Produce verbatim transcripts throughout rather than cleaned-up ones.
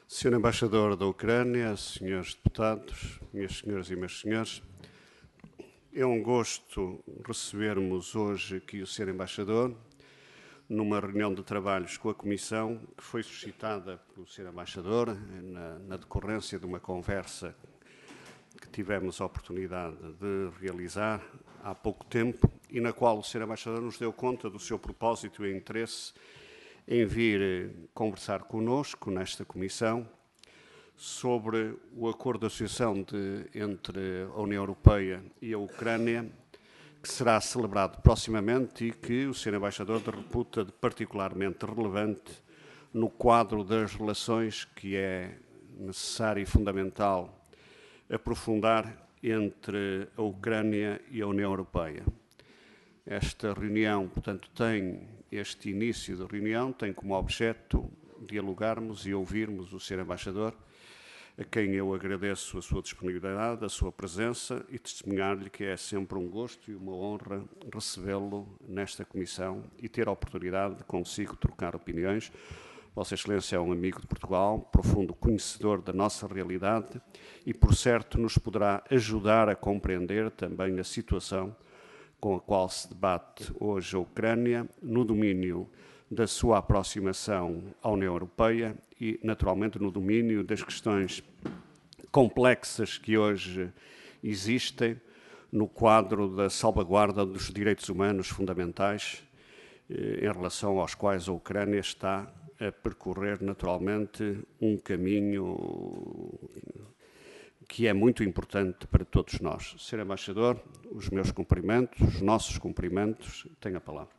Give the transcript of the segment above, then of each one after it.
senhor Embaixador da Ucrânia, senhores deputados, minhas senhoras e meus senhores, é um gosto recebermos hoje aqui o senhor Embaixador numa reunião de trabalhos com a Comissão que foi suscitada pelo senhor Embaixador na, na decorrência de uma conversa que tivemos a oportunidade de realizar há pouco tempo e na qual o senhor Embaixador nos deu conta do seu propósito e interesse em vir conversar conosco nesta Comissão sobre o acordo de associação de, entre a União Europeia e a Ucrânia, que será celebrado proximamente e que o senhor Embaixador reputa de particularmente relevante no quadro das relações que é necessário e fundamental aprofundar entre a Ucrânia e a União Europeia. Esta reunião, portanto, tem, este início de reunião tem como objeto dialogarmos e ouvirmos o senhor Embaixador, a quem eu agradeço a sua disponibilidade, a sua presença e testemunhar-lhe que é sempre um gosto e uma honra recebê-lo nesta Comissão e ter a oportunidade de consigo trocar opiniões. Vossa Excelência é um amigo de Portugal, profundo conhecedor da nossa realidade e, por certo, nos poderá ajudar a compreender também a situação com a qual se debate hoje a Ucrânia, no domínio da sua aproximação à União Europeia e, naturalmente, no domínio das questões complexas que hoje existem no quadro da salvaguarda dos direitos humanos fundamentais, eh, em relação aos quais a Ucrânia está a percorrer, naturalmente, um caminho que é muito importante para todos nós. senhor Embaixador, os meus cumprimentos, os nossos cumprimentos, tenha a palavra.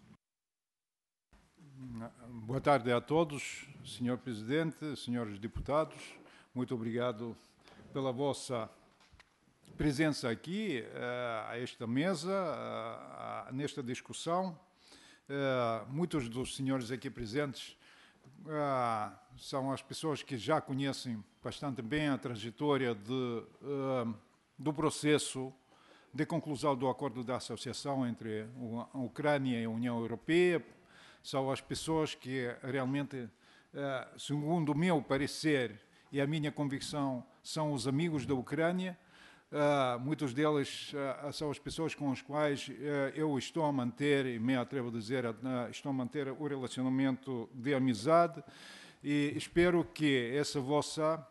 Boa tarde a todos, senhor Presidente, senhores deputados. Muito obrigado pela vossa presença aqui, uh, a esta mesa, uh, uh, nesta discussão. Uh, muitos dos senhores aqui presentes uh, são as pessoas que já conhecem bastante bem a trajetória de, uh, do processo de conclusão do acordo de associação entre a Ucrânia e a União Europeia. São as pessoas que realmente, segundo o meu parecer e a minha convicção, são os amigos da Ucrânia. Muitos deles são as pessoas com as quais eu estou a manter, e me atrevo a dizer, estou a manter o relacionamento de amizade e espero que essa vossa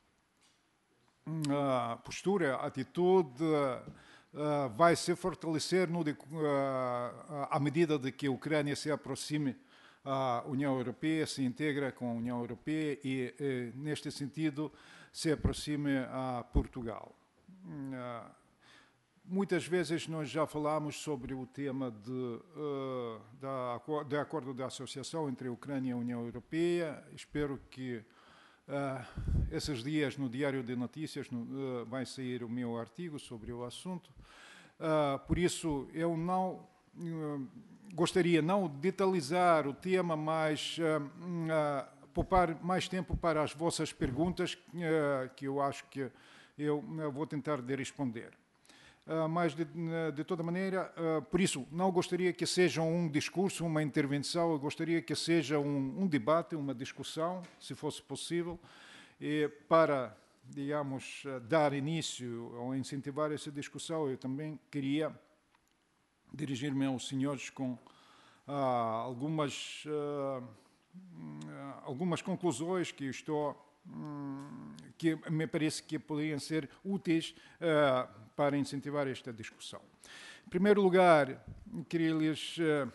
postura, atitude, Uh, vai se fortalecer no de, uh, à medida de que a Ucrânia se aproxime à União Europeia, se integra com a União Europeia e, e neste sentido, se aproxime a Portugal. Uh, muitas vezes nós já falamos sobre o tema de, uh, da, de acordo de associação entre a Ucrânia e a União Europeia. Espero que Uh, esses dias no Diário de Notícias no, uh, vai sair o meu artigo sobre o assunto. Uh, por isso, eu não uh, gostaria não de detalhar o tema, mas uh, uh, poupar mais tempo para as vossas perguntas, uh, que eu acho que eu uh, vou tentar de responder. Uh, mas, de, de toda maneira, uh, por isso, não gostaria que seja um discurso, uma intervenção, eu gostaria que seja um, um debate, uma discussão, se fosse possível, e para, digamos, dar início ou incentivar essa discussão, eu também queria dirigir-me aos senhores com uh, algumas, uh, algumas conclusões que estou, um, que me parece que poderiam ser úteis uh, para incentivar esta discussão. Em primeiro lugar, queria lhes uh,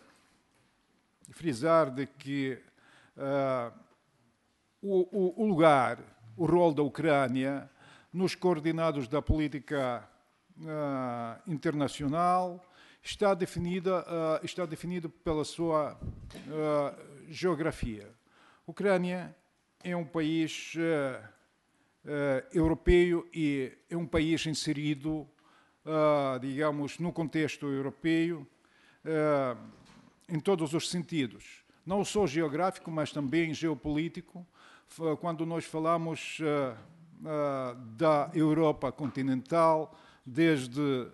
frisar de que uh, o, o, o lugar, o rol da Ucrânia nos coordenados da política uh, internacional está, definida, uh, está definido pela sua uh, geografia. A Ucrânia é um país uh, Uh, europeu e é um país inserido, uh, digamos, no contexto europeu, uh, em todos os sentidos. Não só geográfico, mas também geopolítico. Uh, quando nós falamos uh, uh, da Europa continental, desde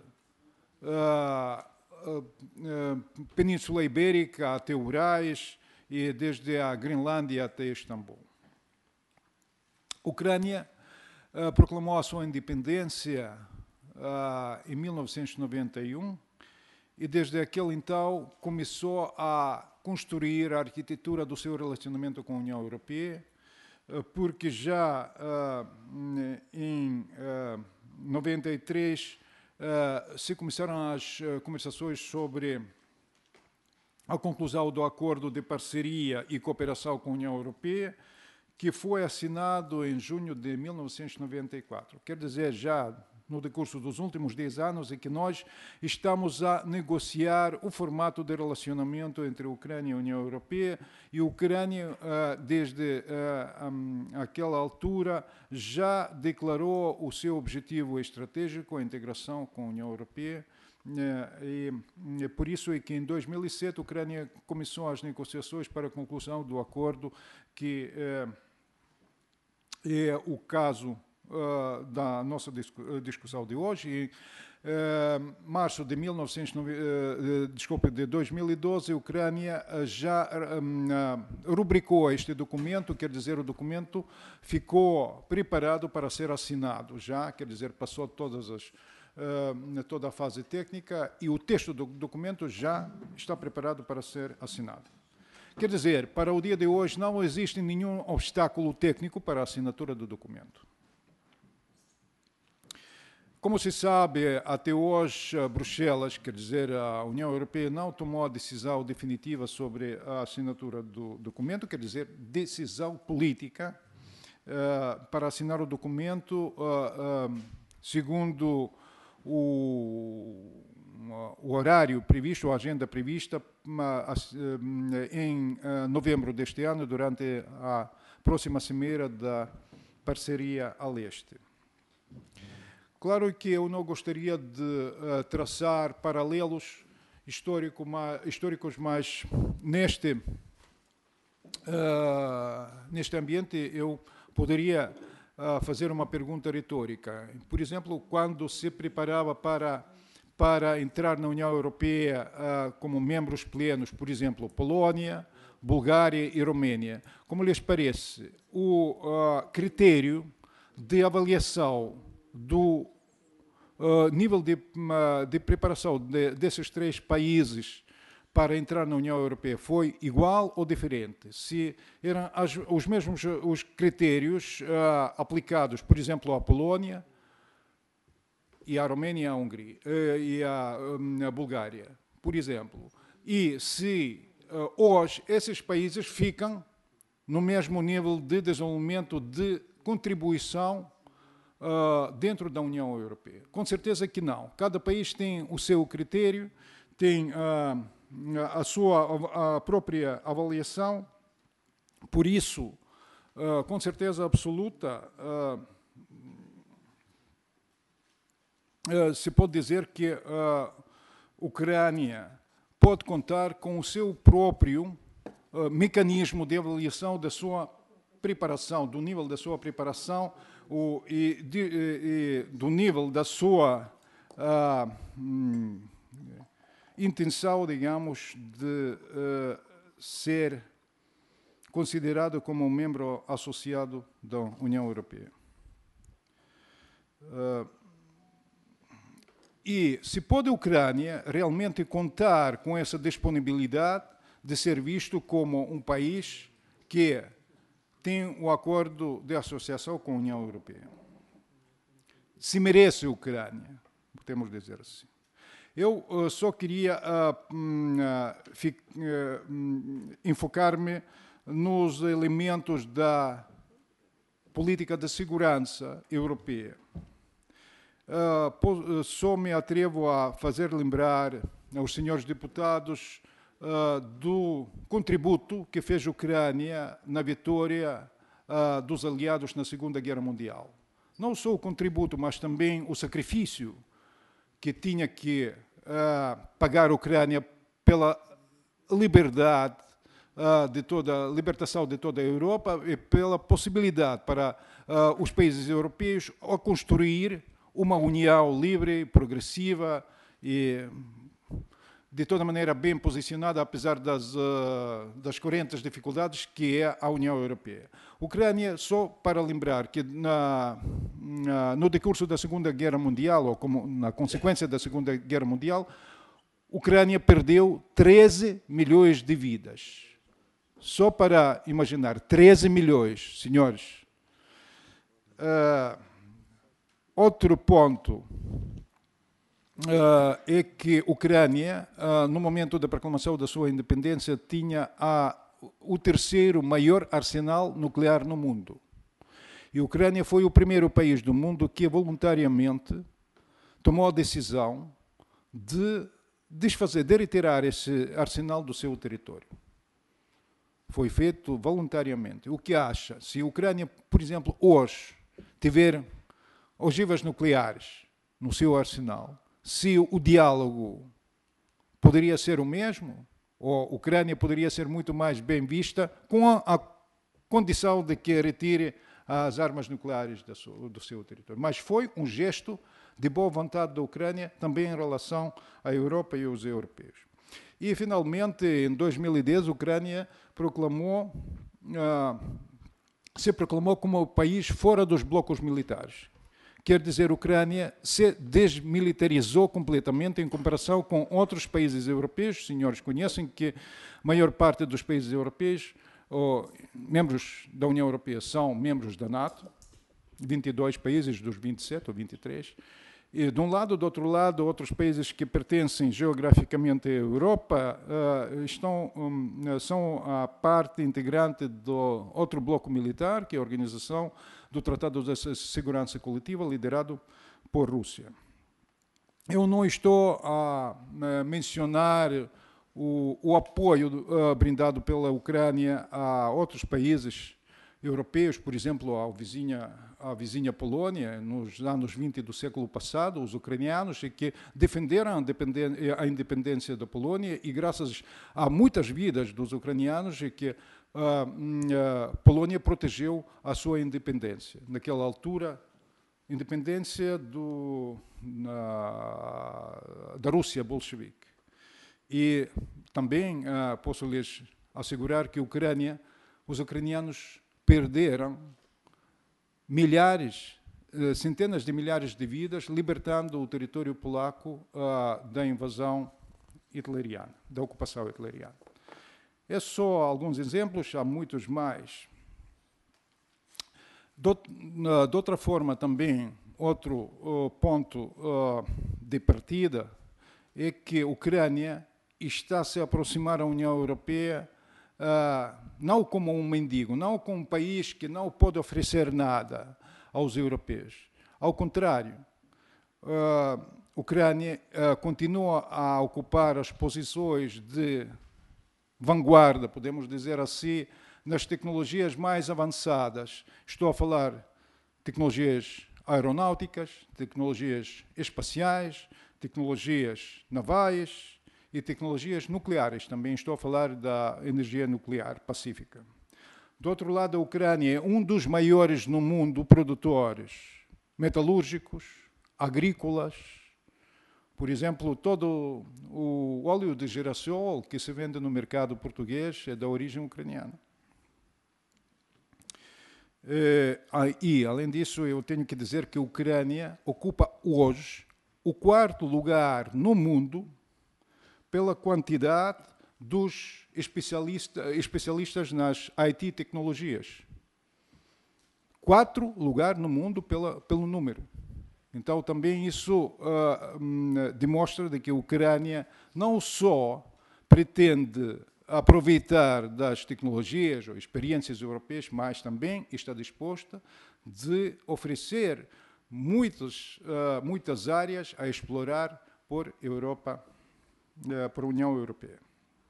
a uh, uh, Península Ibérica até Urais e desde a Groenlândia até Istambul. Ucrânia uh, proclamou a sua independência uh, em mil novecentos e noventa e um e desde aquele então começou a construir a arquitetura do seu relacionamento com a União Europeia, uh, porque já uh, em uh, noventa e três uh, se começaram as uh, conversações sobre a conclusão do acordo de parceria e cooperação com a União Europeia, que foi assinado em junho de mil novecentos e noventa e quatro. Quer dizer, já no decurso dos últimos dez anos, é que nós estamos a negociar o formato de relacionamento entre a Ucrânia e a União Europeia, e a Ucrânia, desde aquela altura, já declarou o seu objetivo estratégico, a integração com a União Europeia, e, e por isso é que em dois mil e sete a Ucrânia começou as negociações para a conclusão do acordo, que é, é o caso uh, da nossa discu discussão de hoje. Em uh, março de, mil e novecentos, uh, desculpa, de dois mil e doze, a Ucrânia já um, uh, rubricou este documento, quer dizer, o documento ficou preparado para ser assinado já, quer dizer, passou todas as Uh, toda a fase técnica e o texto do documento já está preparado para ser assinado. Quer dizer, para o dia de hoje não existe nenhum obstáculo técnico para a assinatura do documento. Como se sabe, até hoje, Bruxelas, quer dizer, a União Europeia não tomou a decisão definitiva sobre a assinatura do documento, quer dizer, decisão política uh, para assinar o documento, uh, uh, segundo O, o horário previsto, a agenda prevista em novembro deste ano, durante a próxima cimeira da Parceria a Leste. Claro que eu não gostaria de traçar paralelos histórico, históricos, mas neste, neste ambiente eu poderia a fazer uma pergunta retórica. Por exemplo, quando se preparava para, para entrar na União Europeia uh, como membros plenos, por exemplo, Polónia, Bulgária e Romênia, como lhes parece, o uh, critério de avaliação do uh, nível de, uh, de preparação de, desses três países para entrar na União Europeia foi igual ou diferente? Se eram as, os mesmos os critérios uh, aplicados, por exemplo, à Polónia e à Roménia e à Hungria uh, e à, um, à Bulgária, por exemplo, e se uh, hoje esses países ficam no mesmo nível de desenvolvimento de contribuição uh, dentro da União Europeia? Com certeza que não. Cada país tem o seu critério, tem uh, a sua a própria avaliação, por isso, uh, com certeza absoluta, uh, uh, se pode dizer que a uh, Ucrânia pode contar com o seu próprio uh, mecanismo de avaliação da sua preparação, do nível da sua preparação o, e, de, e, e do nível da sua uh, hum, intenção, digamos, de uh, ser considerado como um membro associado da União Europeia. Uh, e se pode a Ucrânia realmente contar com essa disponibilidade de ser visto como um país que tem um acordo de associação com a União Europeia? Se merece a Ucrânia, podemos dizer assim. Eu uh, só queria uh, uh, uh, enfocar-me nos elementos da política de segurança europeia. Uh, só me atrevo a fazer lembrar aos senhores deputados uh, do contributo que fez a Ucrânia na vitória uh, dos aliados na Segunda Guerra Mundial. Não só o contributo, mas também o sacrifício que tinha que uh, pagar a Ucrânia pela liberdade uh, de toda a libertação de toda a Europa e pela possibilidade para uh, os países europeus a construir uma união livre, progressiva e de toda maneira bem posicionada, apesar das, uh, das correntes dificuldades que é a União Europeia. Ucrânia, só para lembrar que na, na, no decurso da Segunda Guerra Mundial, ou como na consequência da Segunda Guerra Mundial, Ucrânia perdeu treze milhões de vidas. Só para imaginar, treze milhões, senhores. Uh, outro ponto uh, é que a Ucrânia, uh, no momento da proclamação da sua independência, tinha a, o terceiro maior arsenal nuclear no mundo. E a Ucrânia foi o primeiro país do mundo que voluntariamente tomou a decisão de desfazer, de retirar esse arsenal do seu território. Foi feito voluntariamente. O que acha? Se a Ucrânia, por exemplo, hoje tiver ogivas nucleares no seu arsenal, se o diálogo poderia ser o mesmo, ou a Ucrânia poderia ser muito mais bem vista com a, a condição de que retire as armas nucleares do seu, do seu território. Mas foi um gesto de boa vontade da Ucrânia também em relação à Europa e aos europeus. E, finalmente, em dois mil e dez, a Ucrânia proclamou, uh, se proclamou como um país fora dos blocos militares. Quer dizer, a Ucrânia se desmilitarizou completamente em comparação com outros países europeus. Os senhores conhecem que a maior parte dos países europeus, ou membros da União Europeia, são membros da NATO, vinte e dois países dos vinte e sete ou vinte e três. E, de um lado, do outro lado, outros países que pertencem geograficamente à Europa uh, estão, um, são a parte integrante do outro bloco militar, que é a Organização do Tratado de Segurança Coletiva, liderado por Rússia. Eu não estou a, a mencionar o, o apoio uh, brindado pela Ucrânia a outros países europeus, por exemplo, à vizinha, à vizinha Polônia, nos anos vinte do século passado, os ucranianos que defenderam a independência da Polônia e, graças a muitas vidas dos ucranianos, que a, a Polônia protegeu a sua independência. Naquela altura, independência do, na, da Rússia bolchevique. E também uh, posso lhes assegurar que a Ucrânia, os ucranianos perderam milhares, centenas de milhares de vidas, libertando o território polaco uh, da invasão hitleriana, da ocupação hitleriana. É só alguns exemplos, há muitos mais. De, uh, de outra forma, também, outro uh, ponto uh, de partida é que a Ucrânia está a se aproximar da União Europeia Uh, não como um mendigo, não como um país que não pode oferecer nada aos europeus. Ao contrário, uh, a Ucrânia uh, continua a ocupar as posições de vanguarda, podemos dizer assim, nas tecnologias mais avançadas. Estou a falar de tecnologias aeronáuticas, tecnologias espaciais, tecnologias navais, e tecnologias nucleares, também estou a falar da energia nuclear pacífica. Do outro lado, a Ucrânia é um dos maiores no mundo produtores metalúrgicos, agrícolas. Por exemplo, todo o óleo de girassol que se vende no mercado português é da origem ucraniana. E, além disso, eu tenho que dizer que a Ucrânia ocupa hoje o quarto lugar no mundo pela quantidade dos especialista, especialistas nas I T tecnologias. Quatro lugares no mundo pela, pelo número. Então, também isso uh, um, demonstra de que a Ucrânia não só pretende aproveitar das tecnologias ou experiências europeias, mas também está disposta de oferecer muitas, uh, muitas áreas a explorar por Europa, para a União Europeia.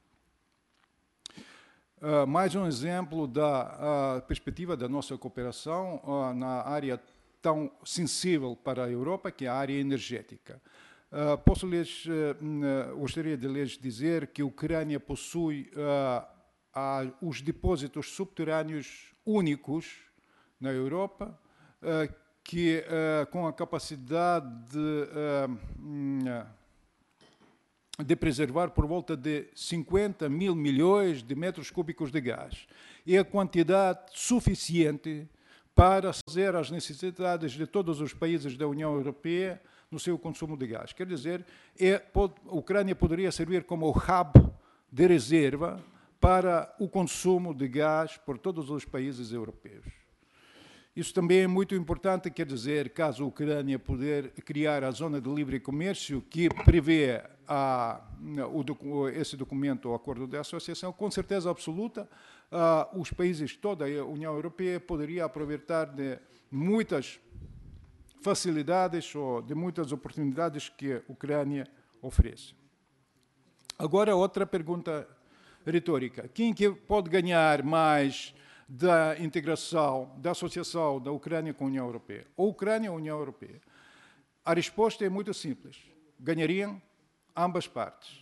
Uh, mais um exemplo da uh, perspectiva da nossa cooperação uh, na área tão sensível para a Europa, que é a área energética. Uh, posso lhes, uh, gostaria de lhes dizer que a Ucrânia possui uh, uh, os depósitos subterrâneos únicos na Europa, uh, que uh, com a capacidade de uh, uh, de preservar por volta de cinquenta mil milhões de metros cúbicos de gás. É a quantidade suficiente para fazer as necessidades de todos os países da União Europeia no seu consumo de gás. Quer dizer, é, pode, a Ucrânia poderia servir como hub de reserva para o consumo de gás por todos os países europeus. Isso também é muito importante, quer dizer, caso a Ucrânia puder criar a zona de livre comércio que prevê a, o, esse documento, o acordo de associação, com certeza absoluta, uh, os países, toda a União Europeia poderia aproveitar de muitas facilidades ou de muitas oportunidades que a Ucrânia oferece. Agora, outra pergunta retórica. Quem que pode ganhar mais da integração, da associação da Ucrânia com a União Europeia? Ou Ucrânia ou a União Europeia? A resposta é muito simples. Ganhariam ambas partes.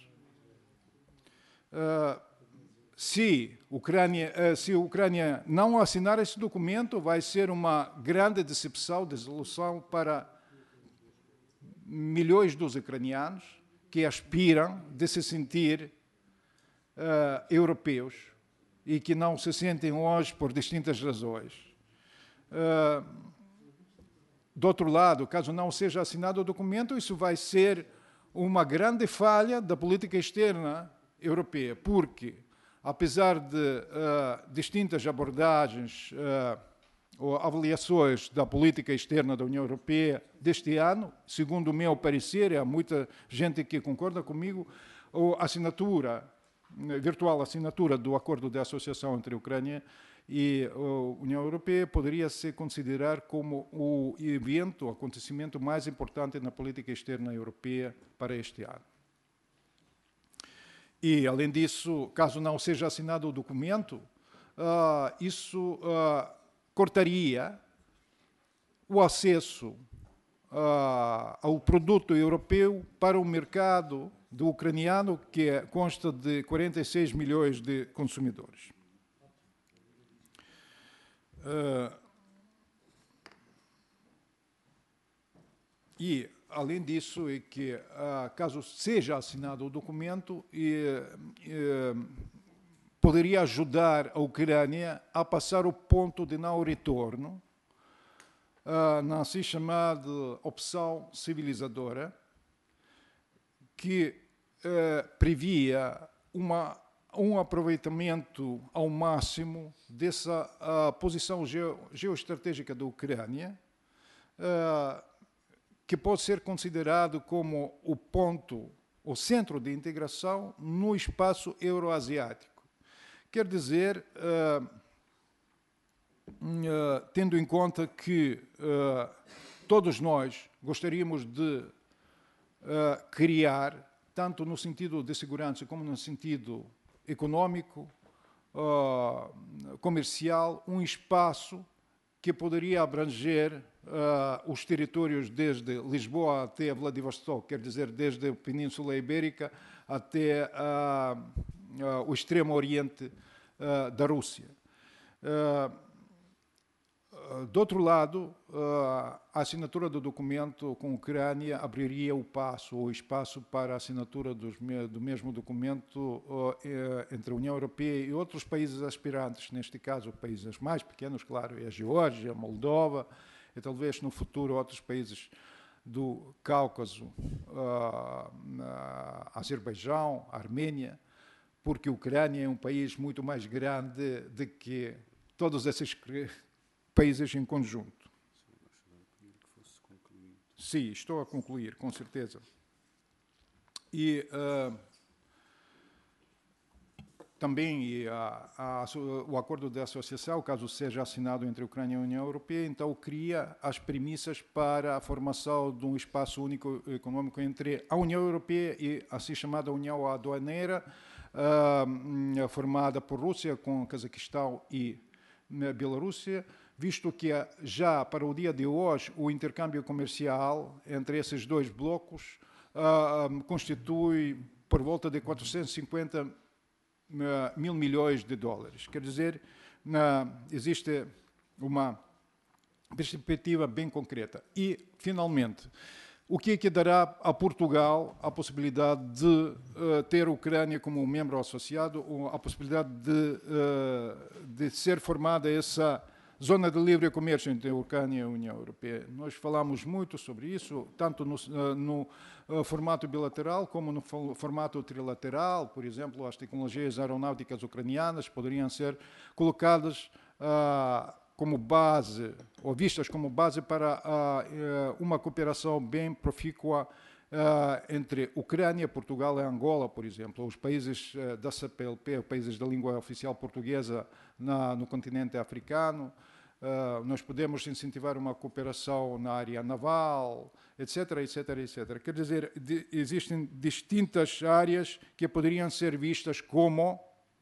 Uh, se, Ucrânia, uh, se a Ucrânia não assinar esse documento, vai ser uma grande decepção, desilusão para milhões dos ucranianos que aspiram de se sentir uh, europeus e que não se sentem hoje por distintas razões. Uh, do outro lado, caso não seja assinado o documento, isso vai ser uma grande falha da política externa europeia, porque, apesar de uh, distintas abordagens uh, ou avaliações da política externa da União Europeia deste ano, segundo o meu parecer, e há muita gente que concorda comigo, a assinatura virtual assinatura do acordo de associação entre a Ucrânia e a União Europeia poderia se considerar como o evento, o acontecimento mais importante na política externa europeia para este ano. E, além disso, caso não seja assinado o documento, uh, isso uh, cortaria o acesso uh, ao produto europeu para o mercado do ucraniano, que é, consta de quarenta e seis milhões de consumidores. Uh, e, além disso, é que, uh, caso seja assinado o documento, e, e, poderia ajudar a Ucrânia a passar o ponto de não retorno uh, na assim chamada opção civilizadora, que uh, previa uma, um aproveitamento ao máximo dessa uh, posição geo, geoestratégica da Ucrânia, uh, que pode ser considerado como o ponto, o centro de integração no espaço euroasiático. Quer dizer, uh, uh, tendo em conta que uh, todos nós gostaríamos de Uh, criar, tanto no sentido de segurança como no sentido econômico, uh, comercial, um espaço que poderia abranger uh, os territórios desde Lisboa até Vladivostok, quer dizer, desde a Península Ibérica até uh, uh, o extremo oriente uh, da Rússia. Uh, Do outro lado, a assinatura do documento com a Ucrânia abriria o passo, o espaço para a assinatura dos, do mesmo documento entre a União Europeia e outros países aspirantes, neste caso, países mais pequenos, claro, é a Geórgia, a Moldova, e talvez no futuro outros países do Cáucaso, a Azerbaijão, a Armênia, porque a Ucrânia é um país muito mais grande do que todos esses países em conjunto. Sim, estou a concluir, com certeza. E uh, também e a, a, o acordo de associação, caso seja assinado entre a Ucrânia e a União Europeia, então cria as premissas para a formação de um espaço único econômico entre a União Europeia e a assim chamada União Aduaneira, uh, formada por Rússia, com Cazaquistão e Bielorrússia, visto que já para o dia de hoje o intercâmbio comercial entre esses dois blocos uh, constitui por volta de quatrocentos e cinquenta uh, mil milhões de dólares. Quer dizer, uh, existe uma perspectiva bem concreta. E, finalmente, o que é que dará a Portugal a possibilidade de uh, ter a Ucrânia como um membro associado, ou a possibilidade de, uh, de ser formada essa zona de livre comércio entre a Ucrânia e a União Europeia. Nós falamos muito sobre isso, tanto no, uh, no uh, formato bilateral como no formato trilateral. Por exemplo, as tecnologias aeronáuticas ucranianas poderiam ser colocadas uh, como base, ou vistas como base para uh, uma cooperação bem profícua uh, entre Ucrânia, Portugal e Angola, por exemplo, os países uh, da C P L P, países da língua oficial portuguesa na, no continente africano. Uh, nós podemos incentivar uma cooperação na área naval, etc, etc, etcétera. Quer dizer, de, existem distintas áreas que poderiam ser vistas como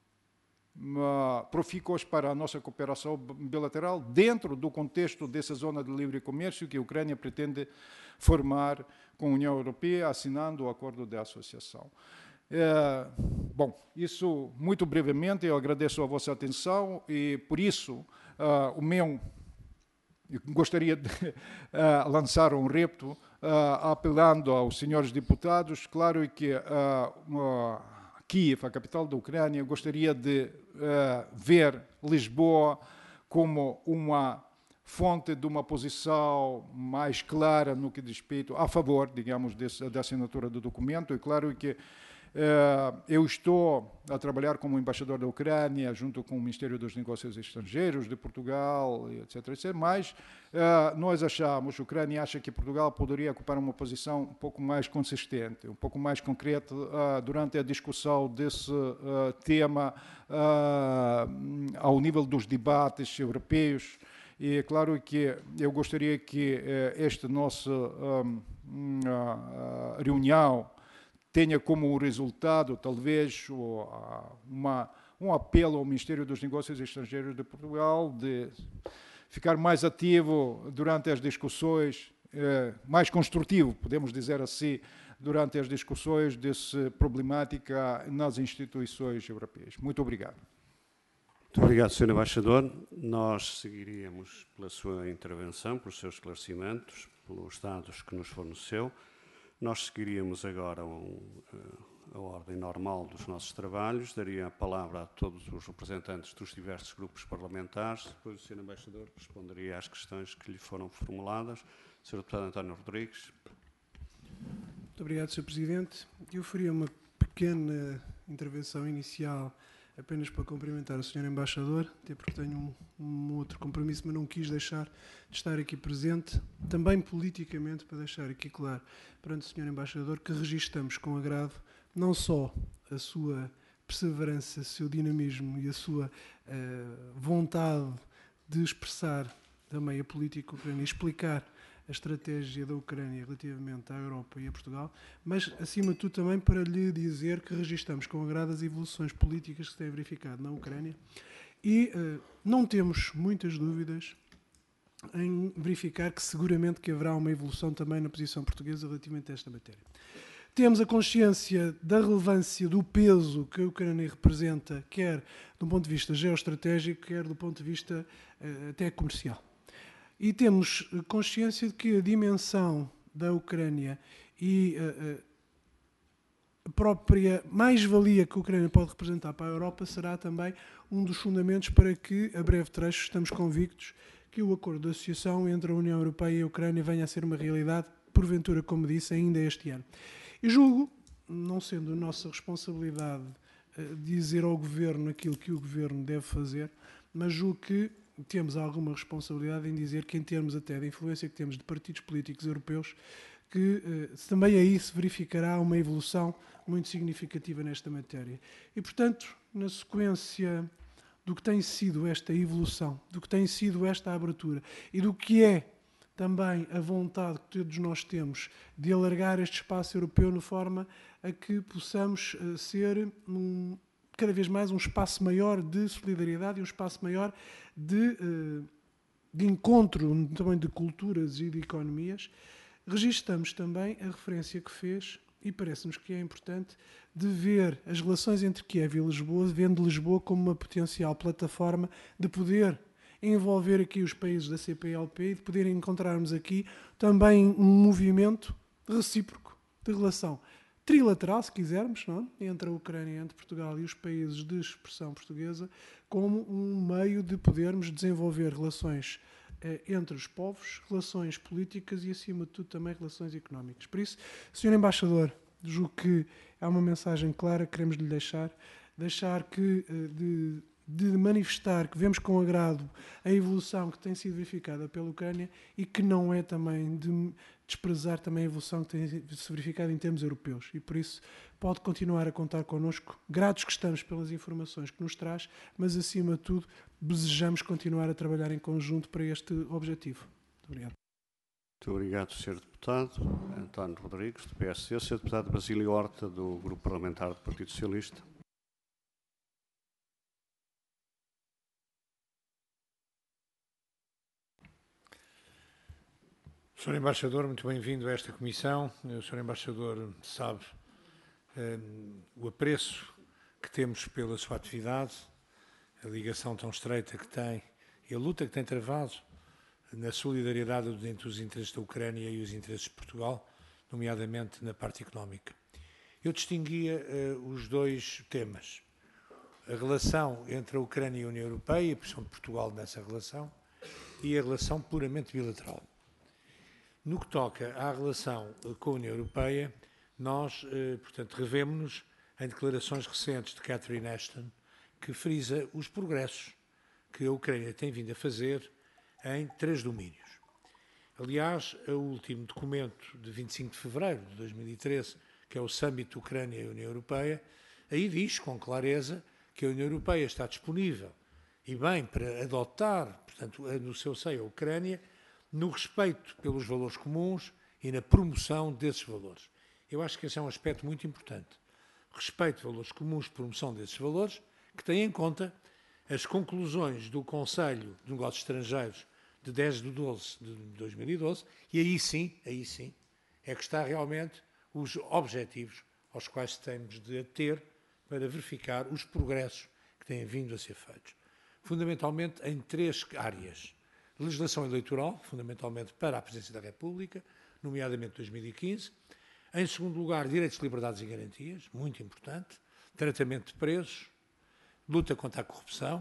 Uh, profícuas para a nossa cooperação bilateral dentro do contexto dessa zona de livre comércio que a Ucrânia pretende formar com a União Europeia, assinando o acordo de associação. É, bom, isso muito brevemente, eu agradeço a vossa atenção e, por isso, uh, o meu, eu gostaria de uh, lançar um repto, uh, apelando aos senhores deputados. Claro que uh, uh, Kiev, a capital da Ucrânia, gostaria de uh, ver Lisboa como uma fonte de uma posição mais clara no que diz respeito a favor, digamos, desse, da assinatura do documento. E claro que uh, eu estou a trabalhar como embaixador da Ucrânia, junto com o Ministério dos Negócios Estrangeiros de Portugal, etc, etcétera. Mas uh, nós achamos, a Ucrânia acha que Portugal poderia ocupar uma posição um pouco mais consistente, um pouco mais concreta uh, durante a discussão desse uh, tema uh, ao nível dos debates europeus. E é claro que eu gostaria que uh, esta nossa um, uh, reunião tenha como resultado, talvez, uma, um apelo ao Ministério dos Negócios Estrangeiros de Portugal de ficar mais ativo durante as discussões, eh, mais construtivo, podemos dizer assim, durante as discussões dessa problemática nas instituições europeias. Muito obrigado. Muito obrigado, senhor Embaixador. Nós seguiríamos pela sua intervenção, pelos seus esclarecimentos, pelos dados que nos forneceu. Nós seguiríamos agora um, a ordem normal dos nossos trabalhos, daria a palavra a todos os representantes dos diversos grupos parlamentares, depois o senhor Embaixador responderia às questões que lhe foram formuladas. senhor Deputado António Rodrigues. Muito obrigado, senhor Presidente. Eu faria uma pequena intervenção inicial apenas para cumprimentar o senhor Embaixador, até porque tenho um, um outro compromisso, mas não quis deixar de estar aqui presente, também politicamente, para deixar aqui claro perante o senhor Embaixador que registramos com agrado não só a sua perseverança, o seu dinamismo e a sua uh, vontade de expressar também a política ucraniana e explicar a estratégia da Ucrânia relativamente à Europa e a Portugal, mas, acima de tudo, também para lhe dizer que registramos com agrado as evoluções políticas que se têm verificado na Ucrânia e uh, não temos muitas dúvidas em verificar que seguramente que haverá uma evolução também na posição portuguesa relativamente a esta matéria. Temos a consciência da relevância do peso que a Ucrânia representa, quer do ponto de vista geoestratégico, quer do ponto de vista uh, até comercial. E temos consciência de que a dimensão da Ucrânia e uh, a própria mais-valia que a Ucrânia pode representar para a Europa será também um dos fundamentos para que, a breve trecho, estamos convictos que o acordo de associação entre a União Europeia e a Ucrânia venha a ser uma realidade, porventura, como disse, ainda este ano. E julgo, não sendo nossa responsabilidade uh, dizer ao Governo aquilo que o Governo deve fazer, mas julgo que temos alguma responsabilidade em dizer que, em termos até de influência que temos de partidos políticos europeus, que eh, também aí se verificará uma evolução muito significativa nesta matéria. E, portanto, na sequência do que tem sido esta evolução, do que tem sido esta abertura e do que é também a vontade que todos nós temos de alargar este espaço europeu de forma a que possamos eh, ser um, cada vez mais um espaço maior de solidariedade e um espaço maior de, de encontro também de culturas e de economias. Registramos também a referência que fez, e parece-nos que é importante, de ver as relações entre Kiev e Lisboa, vendo Lisboa como uma potencial plataforma de poder envolver aqui os países da C P L P e de poder encontrarmos aqui também um movimento recíproco, de relação trilateral, se quisermos, não? Entre a Ucrânia, entre Portugal e os países de expressão portuguesa, como um meio de podermos desenvolver relações eh, entre os povos, relações políticas e, acima de tudo, também relações económicas. Por isso, senhor Embaixador, julgo que há uma mensagem clara que queremos lhe deixar, deixar que, eh, de, de manifestar que vemos com agrado a evolução que tem sido verificada pela Ucrânia e que não é também de desprezar também a evolução que tem se verificado em termos europeus. E por isso pode continuar a contar connosco, gratos que estamos pelas informações que nos traz, mas acima de tudo desejamos continuar a trabalhar em conjunto para este objetivo. Muito obrigado. Muito obrigado, senhor Deputado. António Rodrigues, do P S C. senhor Deputado Basílio Horta, do Grupo Parlamentar do Partido Socialista. senhor Embaixador, muito bem-vindo a esta comissão. O senhor Embaixador sabe um, o apreço que temos pela sua atividade, a ligação tão estreita que tem e a luta que tem travado na solidariedade entre os interesses da Ucrânia e os interesses de Portugal, nomeadamente na parte económica. Eu distinguia uh, os dois temas. A relação entre a Ucrânia e a União Europeia, a posição de Portugal nessa relação, e a relação puramente bilateral. No que toca à relação com a União Europeia, nós, eh, portanto, revemos-nos em declarações recentes de Catherine Ashton, que frisa os progressos que a Ucrânia tem vindo a fazer em três domínios. Aliás, o último documento de vinte e cinco de fevereiro de dois mil e treze, que é o Summit Ucrânia e União Europeia, aí diz com clareza que a União Europeia está disponível e bem para adotar, portanto, no seu seio a Ucrânia, no respeito pelos valores comuns e na promoção desses valores. Eu acho que esse é um aspecto muito importante. Respeito de valores comuns, promoção desses valores, que tem em conta as conclusões do Conselho de Negócios Estrangeiros de dez de doze de dois mil e doze, e aí sim, aí sim, é que está realmente os objetivos aos quais temos de ater para verificar os progressos que têm vindo a ser feitos. Fundamentalmente em três áreas. Legislação eleitoral, fundamentalmente para a Presidência da República, nomeadamente dois mil e quinze. Em segundo lugar, direitos, liberdades e garantias, muito importante. Tratamento de presos, luta contra a corrupção,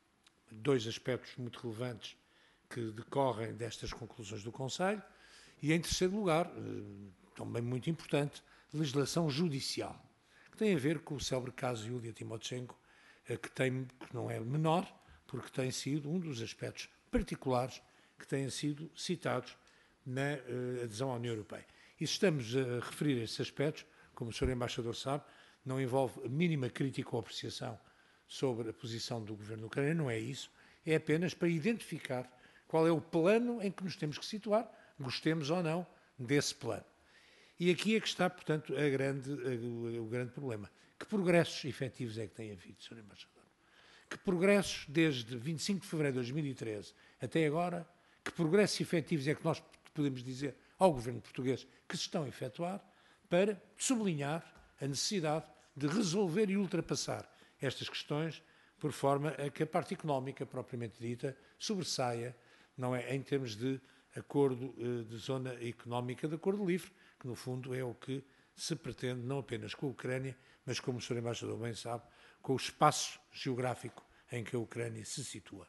dois aspectos muito relevantes que decorrem destas conclusões do Conselho. E em terceiro lugar, também muito importante, legislação judicial, que tem a ver com o célebre caso Yulia Tymoshenko, que, tem, que não é menor, porque tem sido um dos aspectos particulares que têm sido citados na uh, adesão à União Europeia. E se estamos a referir a esses aspectos, como o senhor Embaixador sabe, não envolve a mínima crítica ou apreciação sobre a posição do governo ucraniano, não é isso, é apenas para identificar qual é o plano em que nos temos que situar, gostemos ou não desse plano. E aqui é que está, portanto, a grande, a, o grande problema. Que progressos efetivos é que tem havido, senhor Embaixador? Que progressos, desde vinte e cinco de fevereiro de dois mil e treze até agora, que progressos efetivos é que nós podemos dizer ao governo português que se estão a efetuar para sublinhar a necessidade de resolver e ultrapassar estas questões por forma a que a parte económica, propriamente dita, sobressaia, não é, em termos de acordo de zona económica de acordo livre, que no fundo é o que se pretende não apenas com a Ucrânia, mas, como o senhor Embaixador bem sabe, com o espaço geográfico em que a Ucrânia se situa.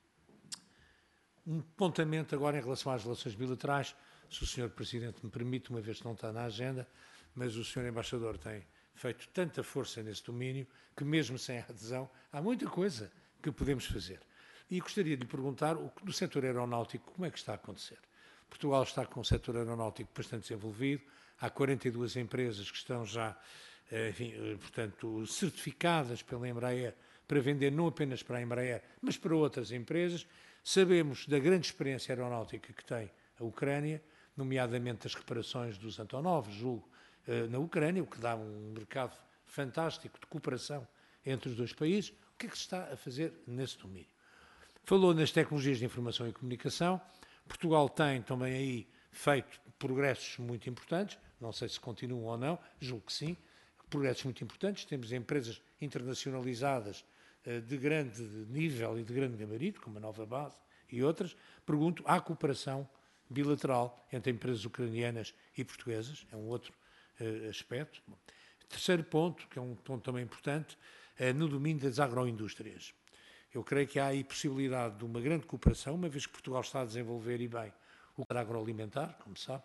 Um apontamento agora em relação às relações bilaterais, se o senhor Presidente me permite, uma vez que não está na agenda, mas o senhor Embaixador tem feito tanta força nesse domínio que mesmo sem a adesão há muita coisa que podemos fazer. E gostaria de lhe perguntar, o, do setor aeronáutico, como é que está a acontecer? Portugal está com o setor aeronáutico bastante desenvolvido, há quarenta e duas empresas que estão já, enfim, portanto, certificadas pela Embraer para vender não apenas para a Embraer, mas para outras empresas. Sabemos da grande experiência aeronáutica que tem a Ucrânia, nomeadamente as reparações dos Antonov, julgo, na Ucrânia, o que dá um mercado fantástico de cooperação entre os dois países. O que é que se está a fazer nesse domínio? Falou nas tecnologias de informação e comunicação. Portugal tem também aí feito progressos muito importantes, não sei se continuam ou não, julgo que sim, progressos muito importantes. Temos empresas internacionalizadas de grande nível e de grande gabarito, como a Nova Base e outras. Pergunto, há cooperação bilateral entre empresas ucranianas e portuguesas, é um outro uh, aspecto. Terceiro ponto, que é um ponto também importante, é no domínio das agroindústrias. Eu creio que há aí possibilidade de uma grande cooperação, uma vez que Portugal está a desenvolver e bem o setor agroalimentar, como sabe.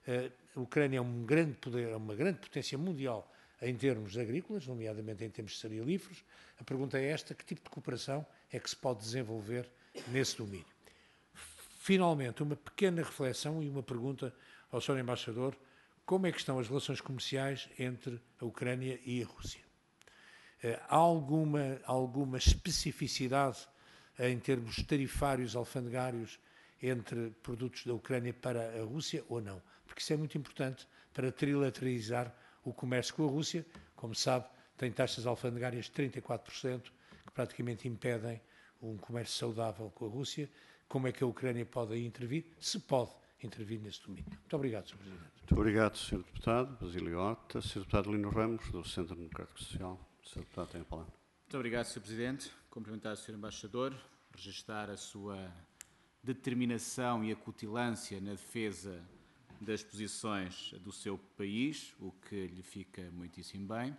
A Ucrânia é um grande poder, uma grande potência mundial em termos agrícolas, nomeadamente em termos cerealíferos. A pergunta é esta: que tipo de cooperação é que se pode desenvolver nesse domínio? Finalmente, uma pequena reflexão e uma pergunta ao senhor Embaixador: como é que estão as relações comerciais entre a Ucrânia e a Rússia? Há alguma, alguma especificidade em termos tarifários, alfandegários, entre produtos da Ucrânia para a Rússia ou não? Porque isso é muito importante para trilateralizar o comércio com a Rússia. Como sabe, tem taxas alfandegárias de trinta e quatro por cento, que praticamente impedem um comércio saudável com a Rússia. Como é que a Ucrânia pode aí intervir? Se pode intervir nesse domínio. Muito obrigado, senhor Presidente. Muito obrigado, senhor Deputado Basílio Horta. senhor Deputado Lino Ramos, do Centro Democrático Social. senhor Deputado, tem a palavra. Muito obrigado, senhor Presidente. Cumprimentar o senhor Embaixador, registar a sua determinação e acutilância na defesa das posições do seu país, o que lhe fica muitíssimo bem.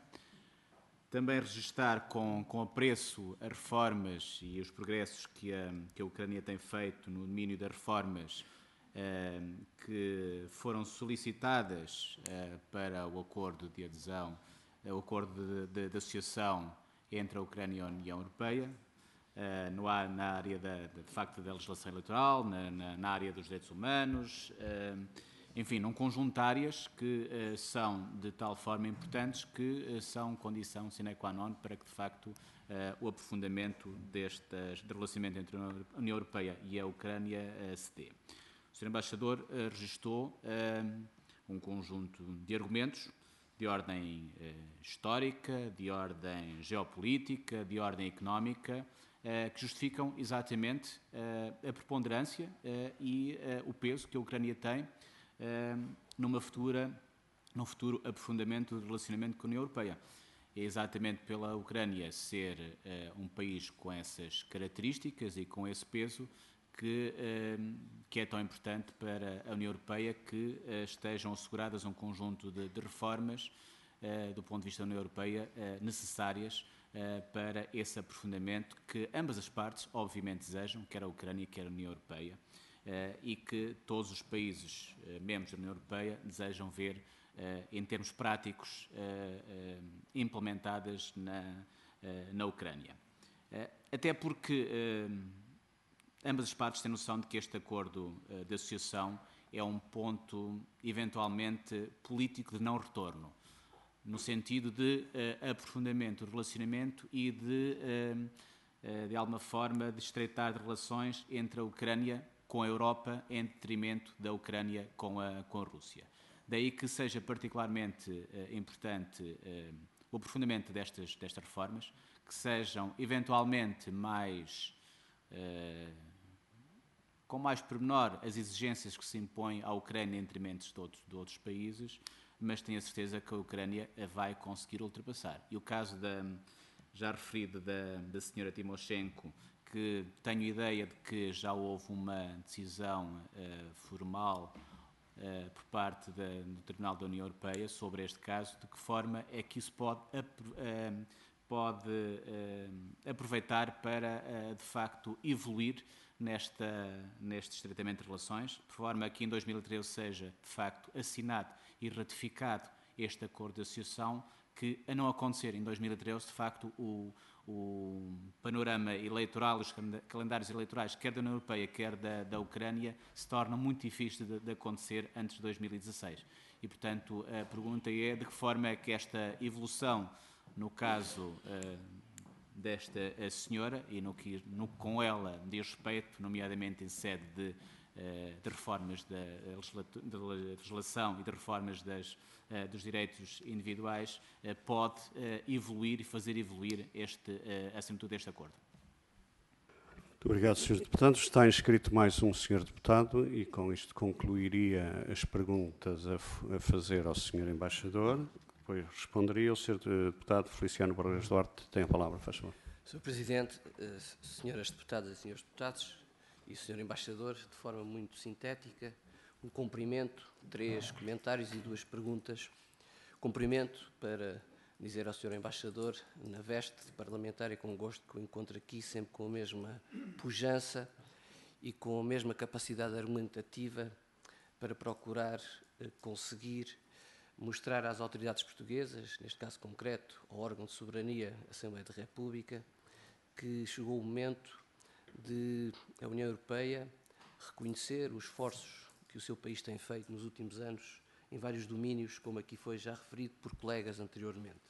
Também registar com, com apreço as reformas e os progressos que a, que a Ucrânia tem feito no domínio das reformas eh, que foram solicitadas eh, para o acordo de adesão, o acordo de, de, de associação entre a Ucrânia e a União Europeia, uh, no, na área da, de facto da legislação eleitoral, na, na, na área dos direitos humanos, uh, enfim, num conjunto de áreas que uh, são de tal forma importantes que uh, são condição sine qua non para que, de facto, uh, o aprofundamento destas, do relacionamento entre a União Europeia e a Ucrânia uh, se dê. O senhor Embaixador uh, registou uh, um conjunto de argumentos de ordem eh, histórica, de ordem geopolítica, de ordem económica, eh, que justificam exatamente eh, a preponderância eh, e eh, o peso que a Ucrânia tem eh, numa futura, num futuro aprofundamento do relacionamento com a União Europeia. É exatamente pela Ucrânia ser eh, um país com essas características e com esse peso que, eh, que é tão importante para a União Europeia que eh, estejam asseguradas um conjunto de, de reformas eh, do ponto de vista da União Europeia eh, necessárias eh, para esse aprofundamento que ambas as partes obviamente desejam, quer a Ucrânia quer a União Europeia, eh, e que todos os países eh, membros da União Europeia desejam ver eh, em termos práticos eh, eh, implementadas na, eh, na Ucrânia. Eh, até porque eh, ambas as partes têm noção de que este acordo uh, de associação é um ponto, eventualmente, político de não retorno, no sentido de uh, aprofundamento do relacionamento e de, uh, uh, de alguma forma, de estreitar relações entre a Ucrânia com a Europa em detrimento da Ucrânia com a, com a Rússia. Daí que seja particularmente uh, importante uh, o aprofundamento destas, destas reformas, que sejam, eventualmente, mais... Uh, com mais pormenor as exigências que se impõem à Ucrânia em detrimento de outros, de outros países, mas tenho a certeza que a Ucrânia a vai conseguir ultrapassar. E o caso da, já referido da, da senhora Timoshenko, que tenho ideia de que já houve uma decisão uh, formal uh, por parte da, do Tribunal da União Europeia sobre este caso, de que forma é que isso pode, uh, pode uh, aproveitar para, uh, de facto, evoluir Nesta, neste estreitamento de relações, de forma que em dois mil e treze seja, de facto, assinado e ratificado este acordo de associação, que, a não acontecer em dois mil e treze, de facto, o, o panorama eleitoral, os calendários eleitorais, quer da União Europeia, quer da, da Ucrânia, se tornam muito difíceis de, de acontecer antes de dois mil e dezasseis. E, portanto, a pergunta é de que forma é que esta evolução, no caso... Uh, desta a senhora e no que no, com ela diz respeito, nomeadamente em sede de, uh, de reformas da de legislação e de reformas das, uh, dos direitos individuais, uh, pode uh, evoluir e fazer evoluir este, uh, acima de tudo, este acordo. Muito obrigado, senhores Deputados. Está inscrito mais um senhor Deputado e com isto concluiria as perguntas a, a fazer ao senhor Embaixador. Depois responderia o senhor Deputado Feliciano Barreiros Duarte. Tem a palavra, faz favor. senhor Presidente, senhoras Deputadas e senhores Deputados, e senhor Embaixador, de forma muito sintética, um cumprimento, três comentários e duas perguntas. Cumprimento para dizer ao senhor Embaixador, na veste de parlamentar, e com gosto que o encontro aqui, sempre com a mesma pujança e com a mesma capacidade argumentativa para procurar eh, conseguir mostrar às autoridades portuguesas, neste caso concreto, ao órgão de soberania, a Assembleia da República, que chegou o momento de a União Europeia reconhecer os esforços que o seu país tem feito nos últimos anos em vários domínios, como aqui foi já referido por colegas anteriormente.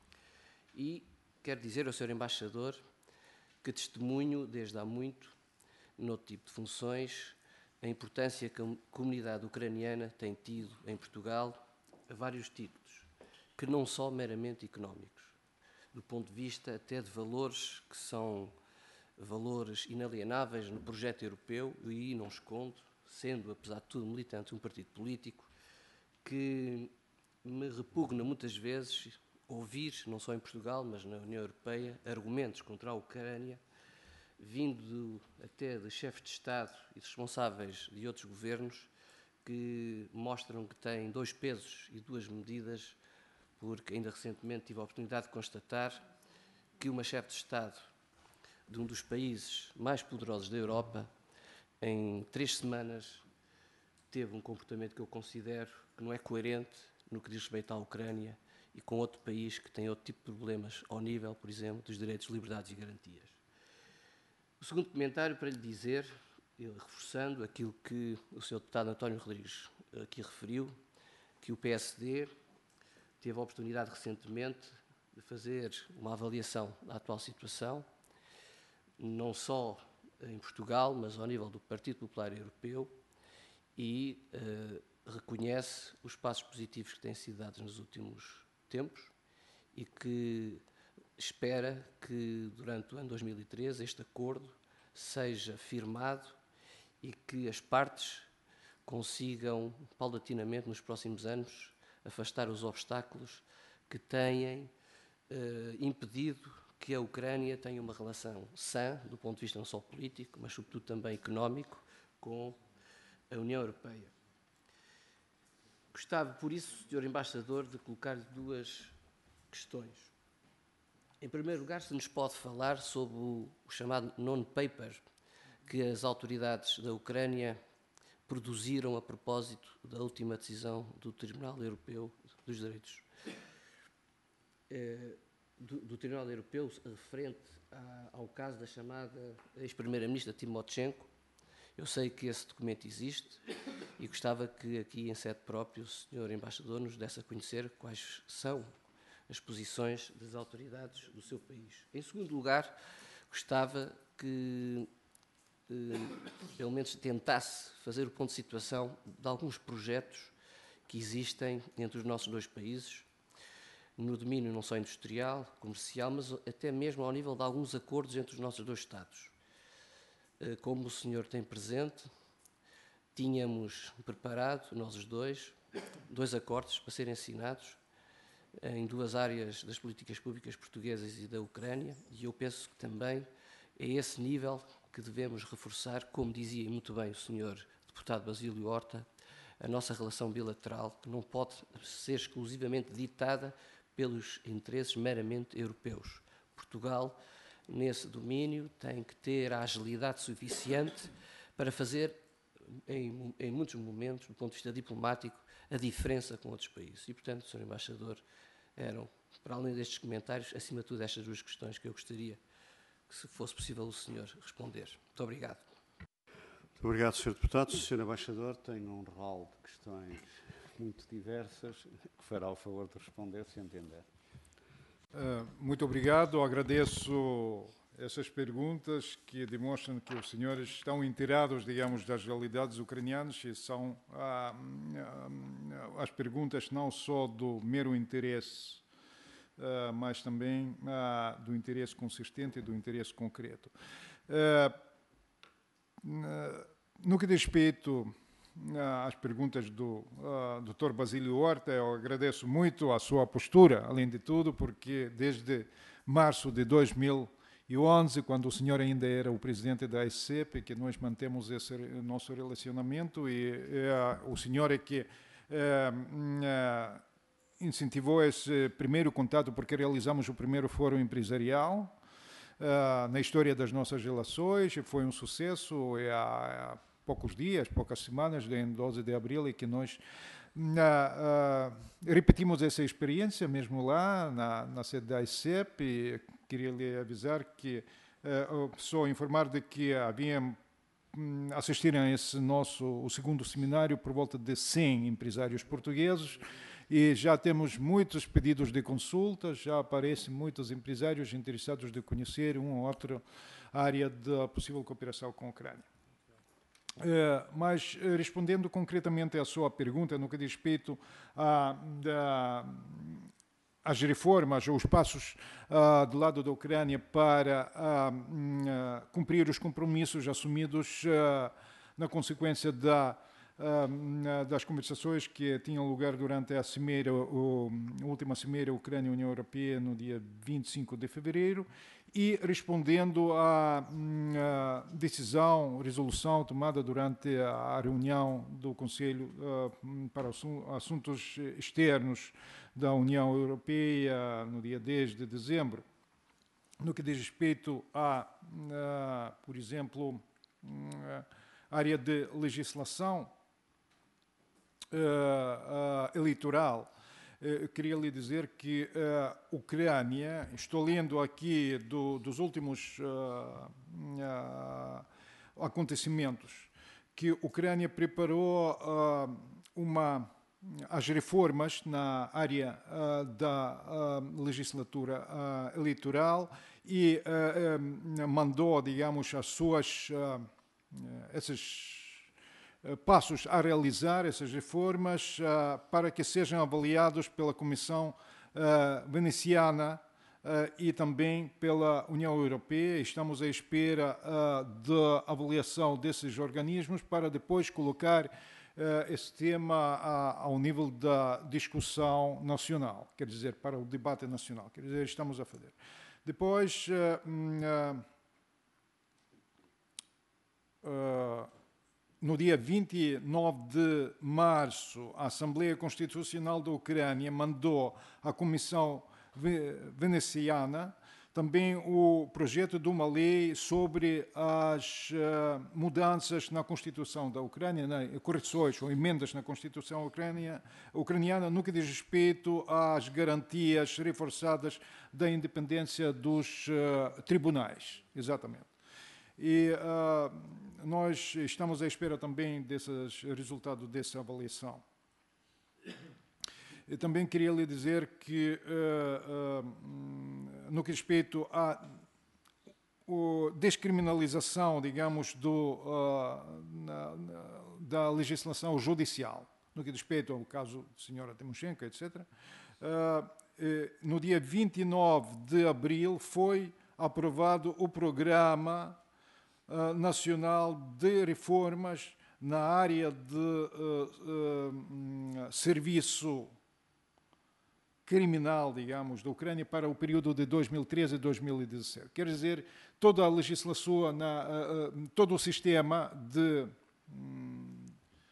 E quero dizer ao senhor Embaixador que testemunho, desde há muito, noutro tipo de funções, a importância que a comunidade ucraniana tem tido em Portugal a vários títulos, que não só meramente económicos, do ponto de vista até de valores que são valores inalienáveis no projeto europeu, e não escondo, sendo, apesar de tudo, militante de um partido político, que me repugna muitas vezes ouvir, não só em Portugal, mas na União Europeia, argumentos contra a Ucrânia, vindo até de chefes de Estado e de responsáveis de outros governos, que mostram que têm dois pesos e duas medidas, porque ainda recentemente tive a oportunidade de constatar que uma chefe de Estado de um dos países mais poderosos da Europa, em três semanas, teve um comportamento que eu considero que não é coerente no que diz respeito à Ucrânia e com outro país que tem outro tipo de problemas ao nível, por exemplo, dos direitos, liberdades e garantias. O segundo comentário para lhe dizer, reforçando aquilo que o senhor deputado António Rodrigues aqui referiu, que o P S D teve a oportunidade recentemente de fazer uma avaliação da atual situação, não só em Portugal, mas ao nível do Partido Popular Europeu, e uh, reconhece os passos positivos que têm sido dados nos últimos tempos e que espera que durante o ano dois mil e treze este acordo seja firmado e que as partes consigam paulatinamente nos próximos anos afastar os obstáculos que têm uh, impedido que a Ucrânia tenha uma relação sã, do ponto de vista não só político, mas sobretudo também económico, com a União Europeia. Gostava, por isso, senhor Embaixador, de colocar-lhe duas questões. Em primeiro lugar, se nos pode falar sobre o, o chamado non-paper que as autoridades da Ucrânia produziram a propósito da última decisão do Tribunal Europeu dos Direitos eh, do, do Tribunal Europeu referente a, ao caso da chamada ex-primeira-ministra Timoshenko. Eu sei que esse documento existe e gostava que aqui em sede própria o senhor Embaixador nos desse a conhecer quais são as posições das autoridades do seu país. Em segundo lugar, gostava que eh, pelo menos tentasse fazer o ponto de situação de alguns projetos que existem entre os nossos dois países, no domínio não só industrial, comercial, mas até mesmo ao nível de alguns acordos entre os nossos dois Estados. Eh, como o senhor tem presente, tínhamos preparado, nós os dois, dois acordos para serem assinados em duas áreas das políticas públicas portuguesas e da Ucrânia, e eu penso que também é esse nível que devemos reforçar, como dizia muito bem o senhor deputado Basílio Horta, a nossa relação bilateral, que não pode ser exclusivamente ditada pelos interesses meramente europeus. Portugal, nesse domínio, tem que ter a agilidade suficiente para fazer, em, em muitos momentos, do ponto de vista diplomático, a diferença com outros países. E, portanto, senhor Embaixador, eram, para além destes comentários, acima de tudo, estas duas questões que eu gostaria que, se fosse possível, o senhor responder. Muito obrigado. Muito obrigado, senhor Deputado. O senhor Embaixador tem um rol de questões muito diversas, que fará o favor de responder, se entender. Uh, muito obrigado. Agradeço essas perguntas que demonstram que os senhores estão inteirados, digamos, das realidades ucranianas, e são ah, ah, as perguntas não só do mero interesse, ah, mas também ah, do interesse consistente e do interesse concreto. Ah, no que diz respeito às perguntas do uh, doutor Basílio Horta, eu agradeço muito a sua postura, além de tudo, porque desde março de dois mil e onze, quando o senhor ainda era o presidente da AICEP, que nós mantemos esse nosso relacionamento, e, e o senhor é que é, é, incentivou esse primeiro contato, porque realizamos o primeiro fórum empresarial uh, na história das nossas relações, e foi um sucesso, e há, há poucos dias, poucas semanas, em doze de abril, e que nós uh, uh, repetimos essa experiência mesmo lá, na, na sede da AICEP, e queria lhe avisar que, uh, só informar de que havia um, assistiram a esse nosso, o segundo seminário, por volta de cem empresários portugueses, e já temos muitos pedidos de consultas, já aparecem muitos empresários interessados de conhecer uma ou outra área da possível cooperação com a Ucrânia. Uh, mas, uh, respondendo concretamente à sua pergunta, no que diz respeito a, a, às reformas ou os passos uh, do lado da Ucrânia para uh, uh, cumprir os compromissos assumidos uh, na consequência da Uh, das conversações que tinham lugar durante a cimeira, o, a última cimeira Ucrânia-União Europeia no dia vinte e cinco de fevereiro, e respondendo à, à decisão, resolução tomada durante a reunião do Conselho uh, para Assuntos Externos da União Europeia no dia dez de dezembro, no que diz respeito a, a por exemplo, a área de legislação Uh, uh, eleitoral. Uh, queria lhe dizer que a uh, Ucrânia, estou lendo aqui do, dos últimos uh, uh, acontecimentos, que a Ucrânia preparou uh, uma, as reformas na área uh, da uh, legislatura uh, eleitoral e uh, um, mandou, digamos, as suas uh, essas passos a realizar, essas reformas, uh, para que sejam avaliados pela Comissão uh, Veneciana uh, e também pela União Europeia. Estamos à espera uh, da avaliação desses organismos para depois colocar uh, esse tema uh, ao nível da discussão nacional, quer dizer, para o debate nacional. Quer dizer, estamos a fazer. Depois, uh, uh, uh, no dia vinte e nove de março, a Assembleia Constitucional da Ucrânia mandou à Comissão Veneciana também o projeto de uma lei sobre as uh, mudanças na Constituição da Ucrânia, né, correções ou emendas na Constituição ucrânia, ucraniana, no que diz respeito às garantias reforçadas da independência dos uh, tribunais, exatamente. E uh, nós estamos à espera também desses resultados dessa avaliação. Eu também queria lhe dizer que, uh, uh, no que diz respeito à descriminalização, digamos, do, uh, na, na, da legislação judicial, no que diz respeito ao caso da senhora Timoshenko, etcétera, uh, eh, no dia vinte e nove de abril foi aprovado o programa Uh, nacional de reformas na área de uh, uh, serviço criminal, digamos, da Ucrânia para o período de dois mil e treze a dois mil e dezessete. Quer dizer, toda a legislação, na, uh, uh, todo o sistema de um,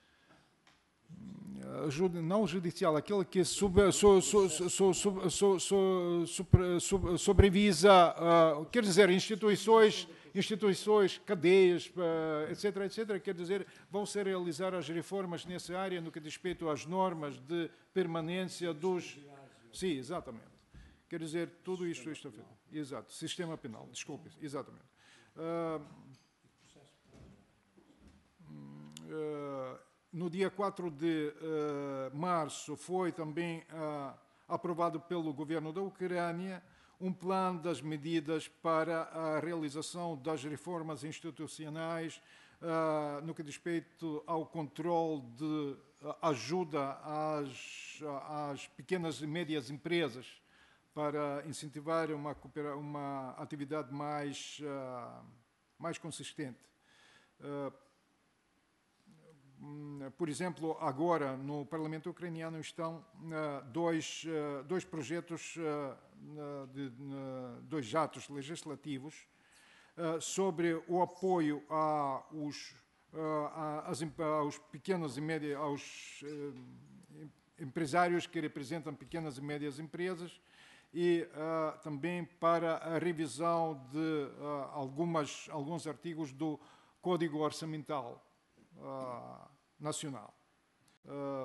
não judicial, aquele que sub, so, so, so, so, so, so, so, sobre, sobre, sobrevisa, uh, quer dizer, instituições instituições, cadeias, etc, etcétera, quer dizer, vão ser realizar as reformas nessa área no que diz respeito às normas de permanência dos... Sim, exatamente. Quer dizer, tudo isto está feito. Exato, sistema penal, desculpe, exatamente. Uh, uh, no dia quatro de uh, março foi também uh, aprovado pelo governo da Ucrânia um plano das medidas para a realização das reformas institucionais uh, no que diz respeito ao controle de uh, ajuda às, às pequenas e médias empresas para incentivar uma, uma atividade mais, uh, mais consistente. Uh, Por exemplo, agora no Parlamento ucraniano estão uh, dois, uh, dois projetos uh, de, de dois atos legislativos sobre o apoio aos, aos pequenos e médios, aos empresários que representam pequenas e médias empresas e uh, também para a revisão de uh, algumas, alguns artigos do Código Orçamental uh, Nacional. Uh,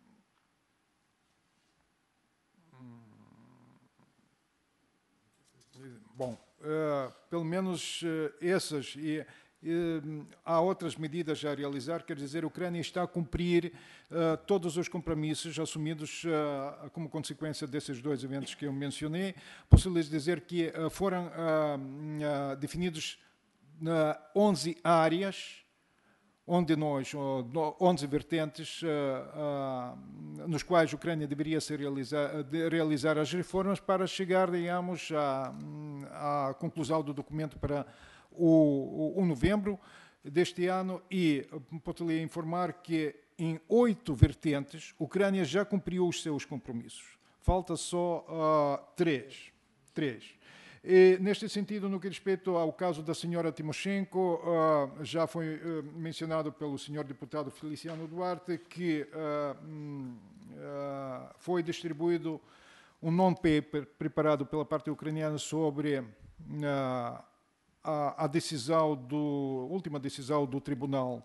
bom, uh, pelo menos uh, essas e Uh, há outras medidas a realizar, quer dizer, a Ucrânia está a cumprir uh, todos os compromissos assumidos uh, como consequência desses dois eventos que eu mencionei. Posso lhes dizer que uh, foram uh, uh, definidos uh, onze áreas, onde nós, uh, onze vertentes, uh, uh, nos quais a Ucrânia deveria se realizar, de realizar as reformas para chegar, digamos, à, à conclusão do documento para o, o, o novembro deste ano e posso-lhe informar que em oito vertentes a Ucrânia já cumpriu os seus compromissos. Falta só uh, três. três. E, neste sentido, no que diz respeito ao caso da senhora Timoshenko, uh, já foi uh, mencionado pelo senhor deputado Feliciano Duarte que uh, uh, foi distribuído um non-paper preparado pela parte ucraniana sobre uh, A, a decisão do, última decisão do Tribunal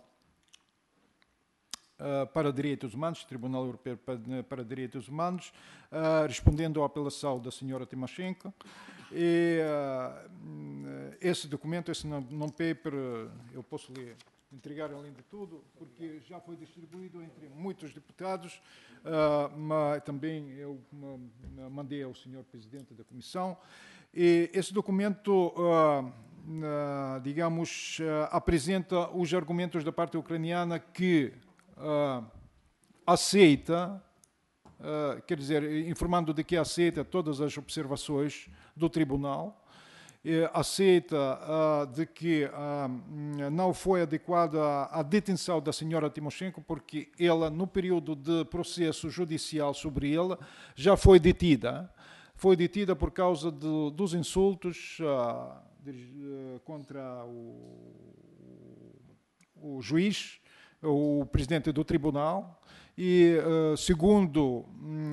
uh, para Direitos Humanos, Tribunal Europeu para, para Direitos Humanos, uh, respondendo à apelação da senhora Timoshenko. E uh, esse documento, esse non-paper, eu posso lhe entregar além de tudo, porque já foi distribuído entre muitos deputados, uh, mas também eu mandei ao senhor Presidente da Comissão. E esse documento, uh, uh, digamos, uh, apresenta os argumentos da parte ucraniana que uh, aceita, uh, quer dizer, informando de que aceita todas as observações do tribunal, uh, aceita uh, de que uh, não foi adequada a detenção da senhora Timoshenko, porque ela, no período de processo judicial sobre ela, já foi detida. Foi detida por causa de, dos insultos uh, de, uh, contra o, o juiz, o presidente do tribunal, e, uh, segundo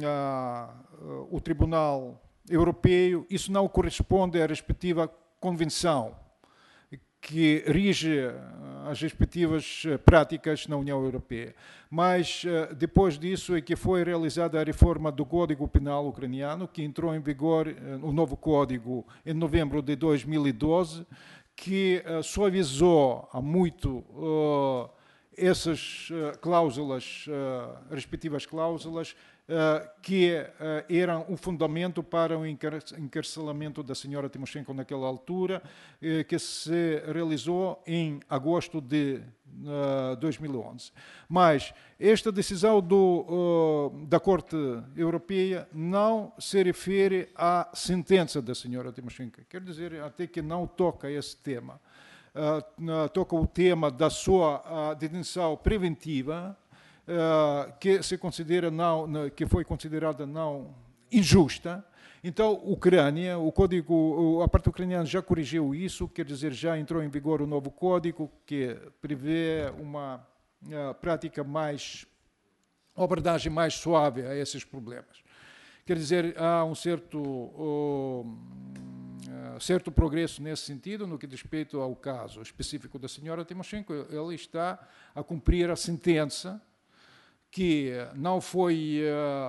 uh, o Tribunal Europeu, isso não corresponde à respectiva convenção que rige as respectivas práticas na União Europeia. Mas, depois disso, é que foi realizada a reforma do Código Penal ucraniano, que entrou em vigor, o novo Código, em novembro de dois mil e doze, que suavizou há muito uh, essas uh, cláusulas, uh, respectivas cláusulas, Uh, que uh, eram o fundamento para o encarcelamento da senhora Timoshenko naquela altura, uh, que se realizou em agosto de uh, dois mil e onze. Mas esta decisão do, uh, da Corte Europeia não se refere à sentença da senhora Timoshenko. Quer dizer, até que não toca esse tema. Uh, toca o tema da sua uh, detenção preventiva, Uh, que se considera não, que foi considerada não injusta. Então, Ucrânia, o código, a parte ucraniana já corrigiu isso, quer dizer, já entrou em vigor o novo código que prevê uma uh, prática mais, uma abordagem mais suave a esses problemas. Quer dizer, há um certo, uh, uh, certo progresso nesse sentido, no que diz respeito ao caso específico da senhora Timoshenko. Ela está a cumprir a sentença que não foi,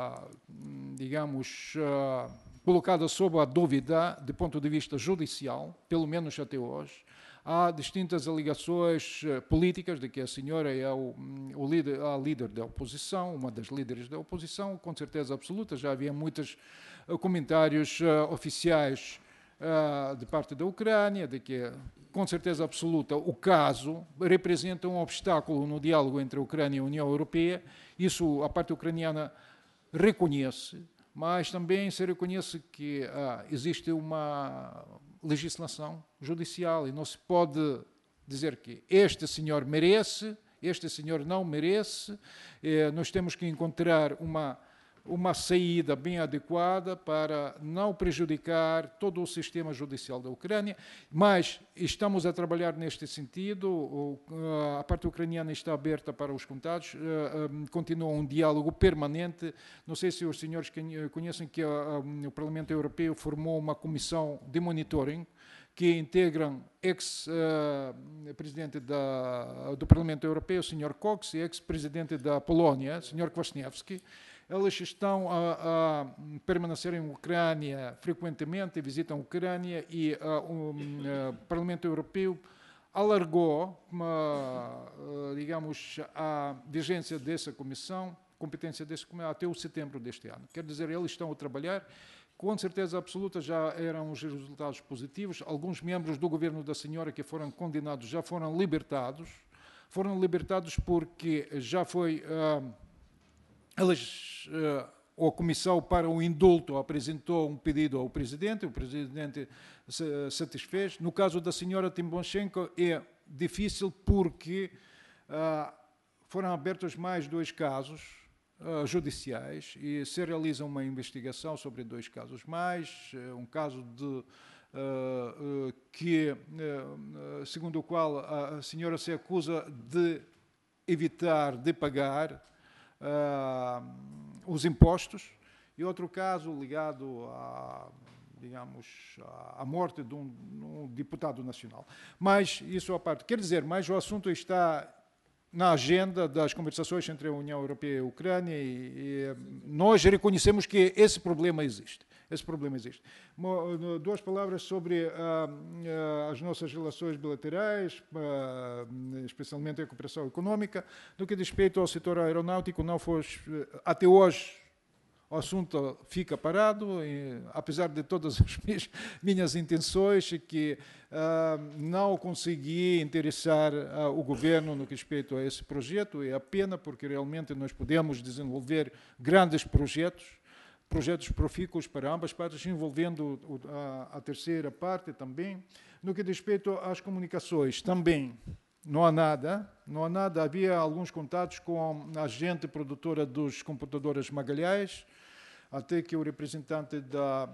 digamos, colocada sob a dúvida do ponto de vista judicial, pelo menos até hoje. Há distintas alegações políticas de que a senhora é o, o líder, a líder da oposição, uma das líderes da oposição, com certeza absoluta. Já havia muitos comentários oficiais de parte da Ucrânia, de que, com certeza absoluta, o caso representa um obstáculo no diálogo entre a Ucrânia e a União Europeia. Isso a parte ucraniana reconhece, mas também se reconhece que ah, existe uma legislação judicial e não se pode dizer que este senhor merece, este senhor não merece. Eh, nós temos que encontrar uma uma saída bem adequada para não prejudicar todo o sistema judicial da Ucrânia, mas estamos a trabalhar neste sentido, a parte ucraniana está aberta para os contatos, continua um diálogo permanente. Não sei se os senhores conhecem que o Parlamento Europeu formou uma comissão de monitoring, que integram ex-presidente uh, do Parlamento Europeu, o senhor Cox, e ex-presidente da Polónia, o senhor Kwasniewski. Eles estão a, a permanecer em Ucrânia frequentemente, visitam a Ucrânia, e uh, o uh, Parlamento Europeu alargou, uh, digamos, a vigência dessa comissão, competência dessa comissão, até o setembro deste ano. Quer dizer, eles estão a trabalhar. Com certeza absoluta já eram os resultados positivos. Alguns membros do governo da senhora que foram condenados já foram libertados. Foram libertados porque já foi... Uh, eles, uh, a Comissão para o Indulto apresentou um pedido ao Presidente, o Presidente se satisfez. No caso da senhora Tymoshenko é difícil porque uh, foram abertos mais dois casos Uh, judiciais e se realiza uma investigação sobre dois casos mais, uh, um caso de uh, uh, que, uh, segundo o qual a, a senhora se acusa de evitar de pagar uh, os impostos, e outro caso ligado a, digamos, à morte de um, um deputado nacional. Mas isso à parte. Quer dizer, mas o assunto está na agenda das conversações entre a União Europeia e a Ucrânia, e, e nós reconhecemos que esse problema existe. Esse problema existe. Duas palavras sobre uh, uh, as nossas relações bilaterais, uh, especialmente a cooperação econômica. No que diz respeito ao setor aeronáutico, não foi, até hoje, o assunto fica parado, e, apesar de todas as minhas, minhas intenções, que uh, não consegui interessar uh, o governo no que respeito a esse projeto. É a pena, porque realmente nós podemos desenvolver grandes projetos, projetos profícuos para ambas partes, envolvendo a, a terceira parte também. No que diz respeito às comunicações, também não há nada, não há nada. Havia alguns contatos com a agente produtora dos computadores Magalhães, até que o representante da,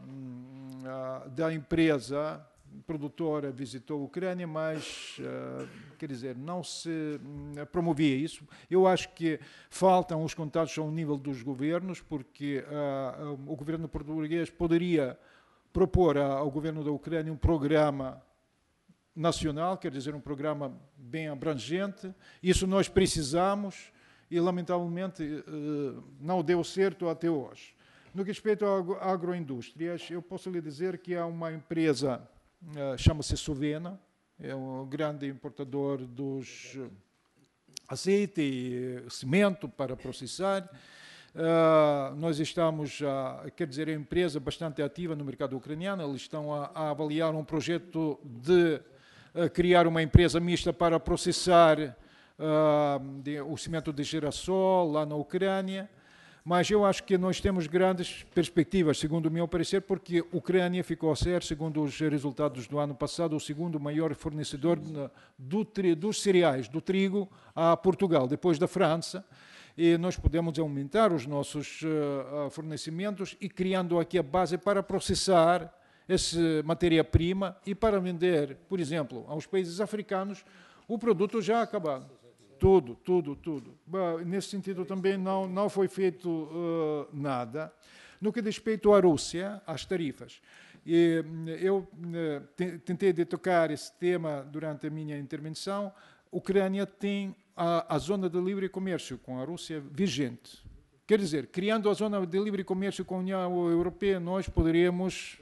da empresa produtora visitou a Ucrânia, mas, quer dizer, não se promovia isso. Eu acho que faltam os contatos ao nível dos governos, porque o governo português poderia propor ao governo da Ucrânia um programa nacional, quer dizer, um programa bem abrangente. Isso nós precisamos e, lamentavelmente, não deu certo até hoje. No que respeito a agroindústrias, eu posso lhe dizer que há uma empresa, chama-se Sovena, é um grande importador dos azeite e cimento para processar. Uh, nós estamos, a, quer dizer, é uma empresa bastante ativa no mercado ucraniano. Eles estão a, a avaliar um projeto de uh, criar uma empresa mista para processar uh, de, o cimento de girassol lá na Ucrânia. Mas eu acho que nós temos grandes perspectivas, segundo o meu parecer, porque a Ucrânia ficou a ser, segundo os resultados do ano passado, o segundo maior fornecedor do, dos cereais, do trigo, a Portugal, depois da França. E nós podemos aumentar os nossos uh, fornecimentos e criando aqui a base para processar essa matéria-prima e para vender, por exemplo, aos países africanos, o produto já acabado. Tudo, tudo, tudo. Nesse sentido também não, não foi feito uh, nada. No que diz respeito à Rússia, às tarifas, e eu uh, tentei de tocar esse tema durante a minha intervenção. A Ucrânia tem a, a zona de livre comércio com a Rússia vigente. Quer dizer, criando a zona de livre comércio com a União Europeia, nós poderíamos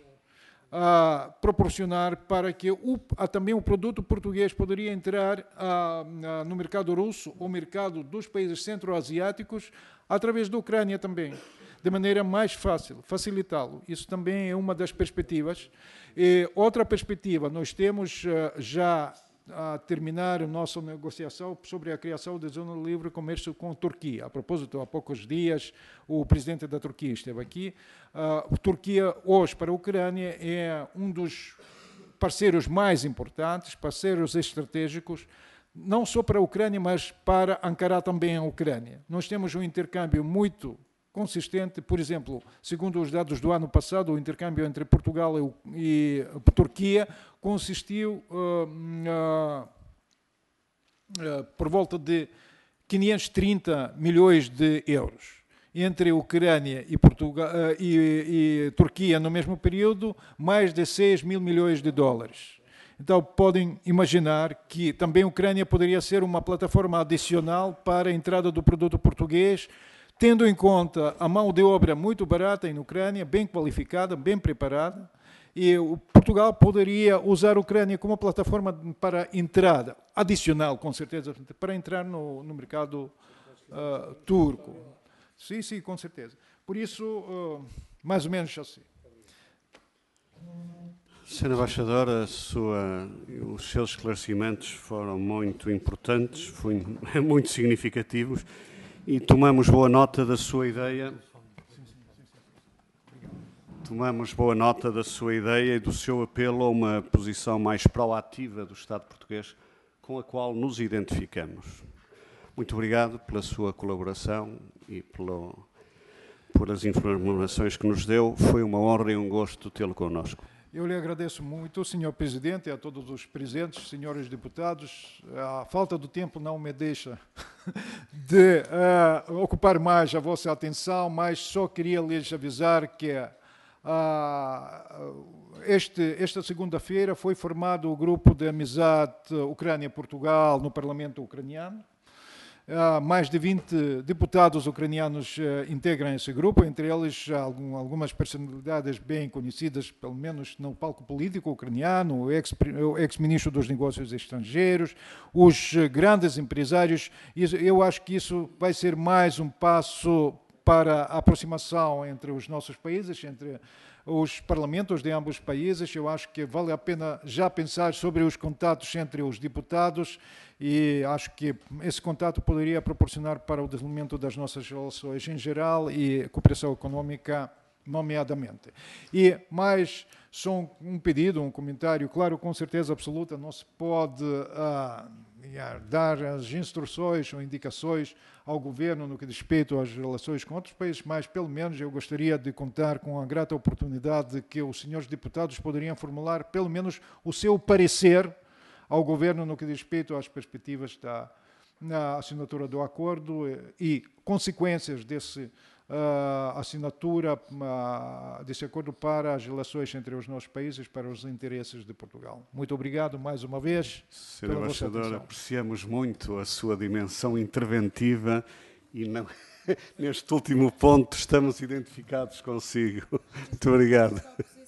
a proporcionar para que o, a, também o produto português poderia entrar a, a, no mercado russo, ou mercado dos países centro-asiáticos, através da Ucrânia também, de maneira mais fácil, facilitá-lo. Isso também é uma das perspectivas. E outra perspectiva, nós temos uh, já a terminar a nossa negociação sobre a criação da zona de livre comércio com a Turquia. A propósito, há poucos dias, o presidente da Turquia esteve aqui. A Turquia, hoje, para a Ucrânia, é um dos parceiros mais importantes, parceiros estratégicos, não só para a Ucrânia, mas para Ankara também a Ucrânia. Nós temos um intercâmbio muito consistente. Por exemplo, segundo os dados do ano passado, o intercâmbio entre Portugal e, e a Turquia consistiu uh, uh, uh, por volta de quinhentos e trinta milhões de euros. Entre Ucrânia e, Portugal, uh, e, e Turquia, no mesmo período, mais de seis mil milhões de dólares. Então, podem imaginar que também a Ucrânia poderia ser uma plataforma adicional para a entrada do produto português, tendo em conta a mão de obra muito barata em Ucrânia, bem qualificada, bem preparada, e o Portugal poderia usar a Ucrânia como plataforma para entrada, adicional, com certeza, para entrar no, no mercado uh, turco. Sim, sim, com certeza. Por isso, uh, mais ou menos assim. senhor Embaixador, a sua, os seus esclarecimentos foram muito importantes, foi, muito significativos e tomamos boa nota da sua ideia. Tomamos boa nota da sua ideia e do seu apelo a uma posição mais proativa do Estado português, com a qual nos identificamos. Muito obrigado pela sua colaboração e pelo, por as informações que nos deu. Foi uma honra e um gosto tê-lo connosco. Eu lhe agradeço muito, senhor Presidente, e a todos os presentes, senhores deputados. A falta do tempo não me deixa de uh, ocupar mais a vossa atenção, mas só queria lhes avisar que uh, este, esta segunda-feira foi formado o grupo de amizade Ucrânia-Portugal no Parlamento ucraniano. Uh, mais de vinte deputados ucranianos uh, integram esse grupo, entre eles algum, algumas personalidades bem conhecidas, pelo menos no palco político ucraniano, o ex-ministro dos Negócios Estrangeiros, os uh, grandes empresários. Isso, eu acho que isso vai ser mais um passo para a aproximação entre os nossos países, entre os parlamentos de ambos os países. Eu acho que vale a pena já pensar sobre os contatos entre os deputados e acho que esse contato poderia proporcionar para o desenvolvimento das nossas relações em geral e cooperação econômica nomeadamente. E mais só um, um pedido, um comentário, claro, com certeza absoluta, não se pode uh, dar as instruções ou indicações ao governo no que diz respeito às relações com outros países, mas pelo menos eu gostaria de contar com a grata oportunidade de que os senhores deputados poderiam formular pelo menos o seu parecer ao governo no que diz respeito às perspectivas da na assinatura do acordo e consequências desse uh, assinatura uh, desse acordo para as relações entre os nossos países, para os interesses de Portugal. Muito obrigado mais uma vez. senhor Embaixador, apreciamos muito a sua dimensão interventiva e não, neste último ponto estamos identificados consigo. Muito obrigado.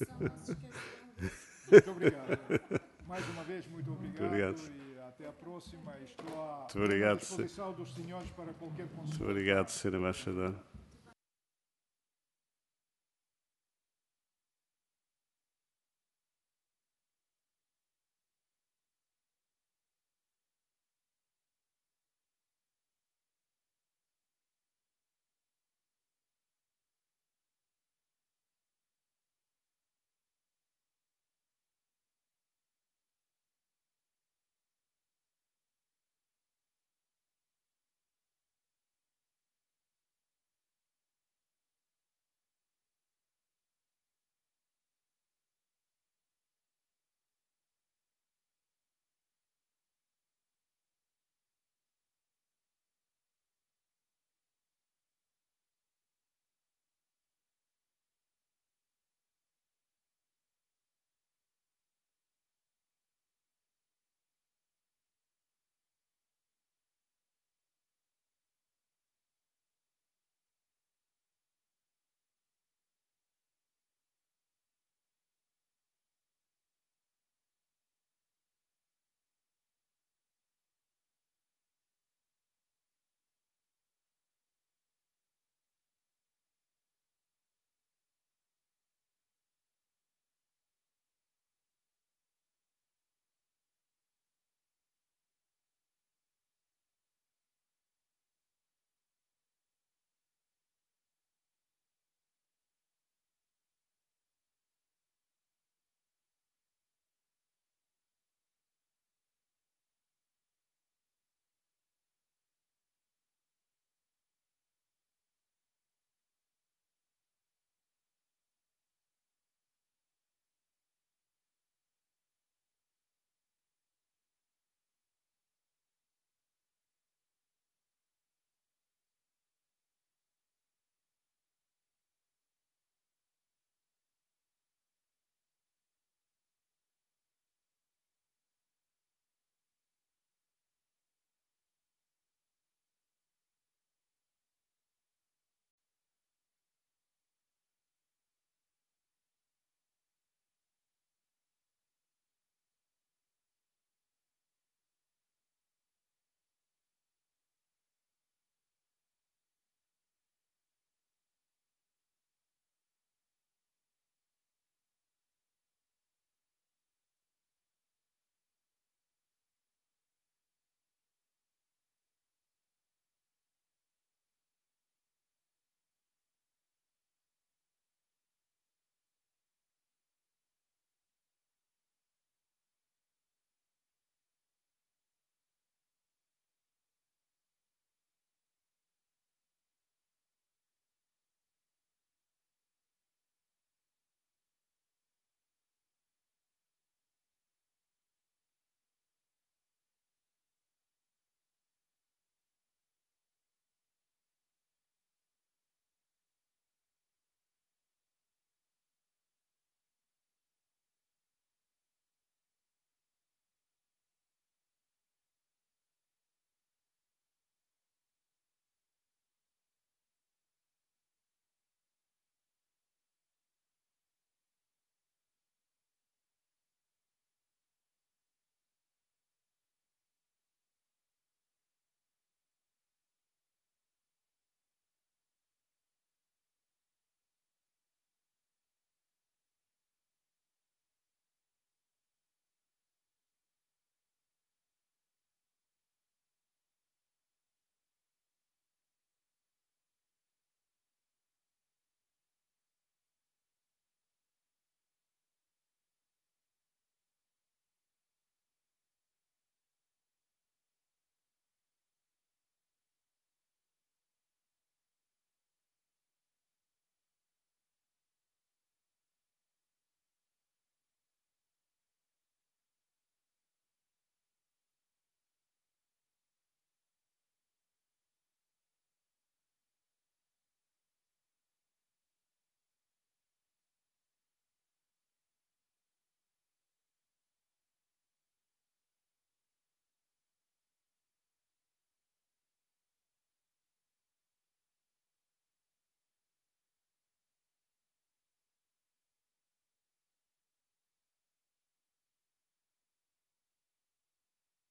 Muito obrigado. Mais uma vez, muito obrigado. Muito obrigado. E até a próxima. Estou à obrigado, disposição dos senhores para qualquer consulta. Muito obrigado, senhor Embaixador.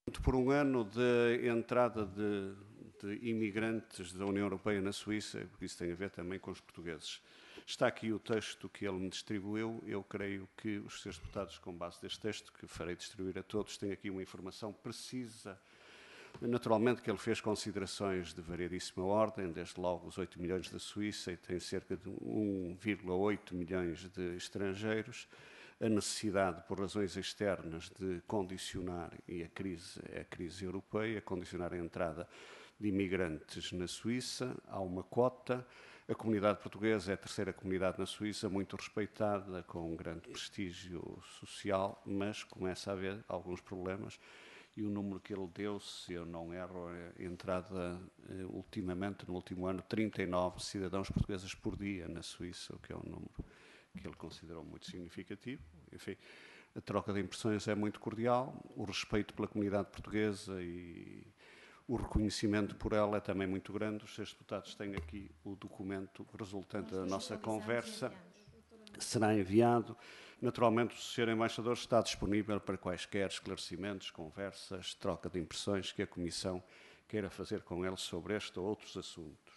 Por um ano de entrada de, de imigrantes da União Europeia na Suíça, porque isso tem a ver também com os portugueses. Está aqui o texto que ele me distribuiu. Eu creio que os senhores deputados, com base deste texto, que farei distribuir a todos, têm aqui uma informação precisa. Naturalmente que ele fez considerações de variedíssima ordem, desde logo os oito milhões da Suíça, e tem cerca de um vírgula oito milhões de estrangeiros, a necessidade, por razões externas, de condicionar, e a crise, a crise europeia, condicionar a entrada de imigrantes na Suíça. Há uma cota. A comunidade portuguesa é a terceira comunidade na Suíça, muito respeitada, com um grande prestígio social, mas começa a haver alguns problemas. E o número que ele deu, se eu não erro, é entrada eh, ultimamente, no último ano, trinta e nove cidadãos portugueses por dia na Suíça, o que é um número que ele considerou muito significativo. Enfim, a troca de impressões é muito cordial, o respeito pela comunidade portuguesa e o reconhecimento por ela é também muito grande. Os senhores deputados têm aqui o documento resultante da nossa conversa, será enviado. Naturalmente, o senhor Embaixador está disponível para quaisquer esclarecimentos, conversas, troca de impressões que a Comissão queira fazer com ele sobre este ou outros assuntos.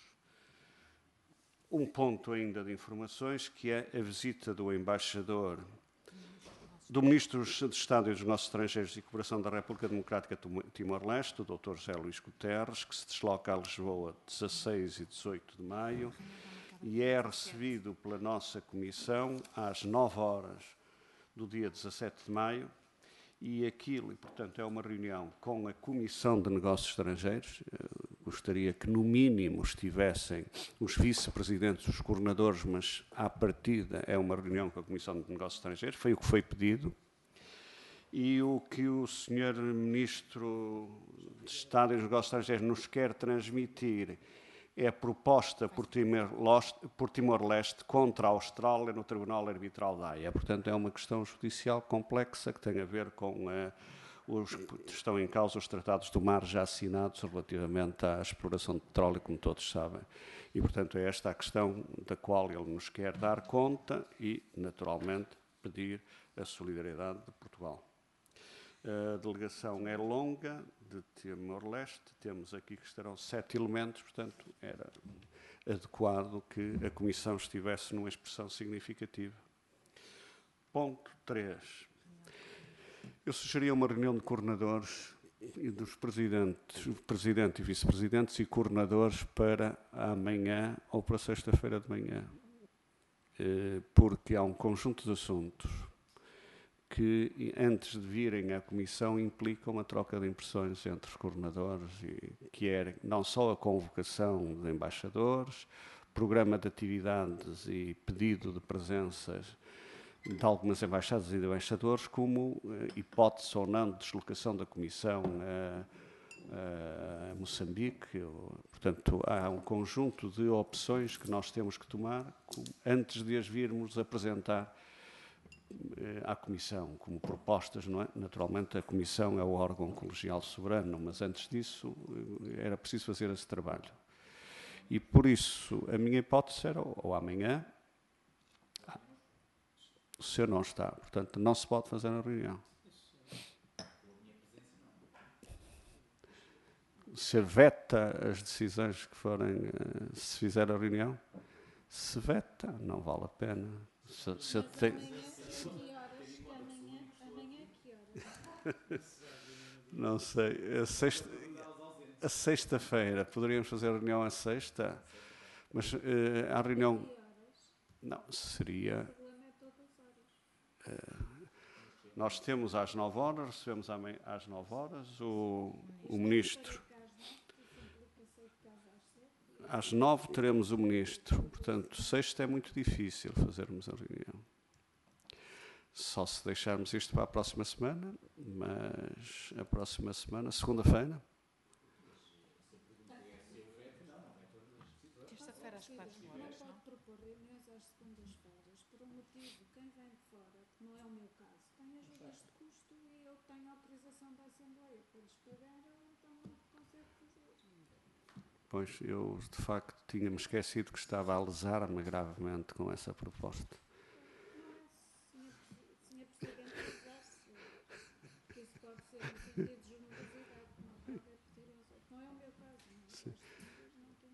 Um ponto ainda de informações, que é a visita do Embaixador, do Ministro de Estado e dos Negócios Estrangeiros e Cooperação da República Democrática de Timor-Leste, o doutor José Luís Guterres, que se desloca a Lisboa dezasseis e dezoito de maio, e é recebido pela nossa Comissão às nove horas do dia dezassete de maio, e aquilo, e, portanto, é uma reunião com a Comissão de Negócios Estrangeiros. Eu gostaria que, no mínimo, estivessem os vice-presidentes, os coordenadores, mas, à partida, é uma reunião com a Comissão de Negócios Estrangeiros, foi o que foi pedido. E o que o senhor Ministro de Estado e dos Negócios Estrangeiros nos quer transmitir é a proposta por Timor-Leste contra a Austrália no Tribunal Arbitral da Haia. Portanto, é uma questão judicial complexa que tem a ver com uh, os estão em causa os tratados do mar já assinados relativamente à exploração de petróleo, como todos sabem. E, portanto, é esta a questão da qual ele nos quer dar conta e, naturalmente, pedir a solidariedade de Portugal. A delegação é longa, de Timor-Leste, temos aqui que estarão sete elementos, portanto, era adequado que a Comissão estivesse numa expressão significativa. Ponto três. Eu sugeria uma reunião de coordenadores e dos presidentes, presidente e vice-presidentes e coordenadores para amanhã ou para sexta-feira de manhã, porque há um conjunto de assuntos que, antes de virem à Comissão, implicam a troca de impressões entre os coordenadores, e que é não só a convocação de embaixadores, programa de atividades e pedido de presenças de algumas embaixadas e de embaixadores, como hipótese ou não de deslocação da Comissão a, a Moçambique. Portanto, há um conjunto de opções que nós temos que tomar antes de as virmos apresentar à Comissão, como propostas, não é? Naturalmente, a Comissão é o órgão colegial soberano, mas antes disso era preciso fazer esse trabalho. E, por isso, a minha hipótese era ou amanhã, ah, o senhor não está, portanto, não se pode fazer a reunião. O senhor veta as decisões que forem, se fizer a reunião? Se veta, não vale a pena. Se, se eu tenho... Que horas? Amanhã, amanhã que horas? Não sei. A sexta, a sexta-feira, poderíamos fazer a reunião à sexta, mas uh, a reunião... Não, seria... Uh, nós temos às nove horas, recebemos às nove horas o, o Ministro. Às nove teremos o Ministro, portanto, sexta é muito difícil fazermos a reunião. Só se deixarmos isto para a próxima semana, mas a próxima semana, segunda-feira. Terça-feira às quatro horas, não? Pode propor reuniões às segundas-feiras, por um motivo, quem vem de fora, que não é o meu caso, tem ajudas de custo e eu tenho autorização da Assembleia para lhes pagar, então não consegue fazer. Pois, eu de facto tinha-me esquecido que estava a lesar-me gravemente com essa proposta. Senhor Presidente do Exército, que isso pode ser no sentido de generosidade.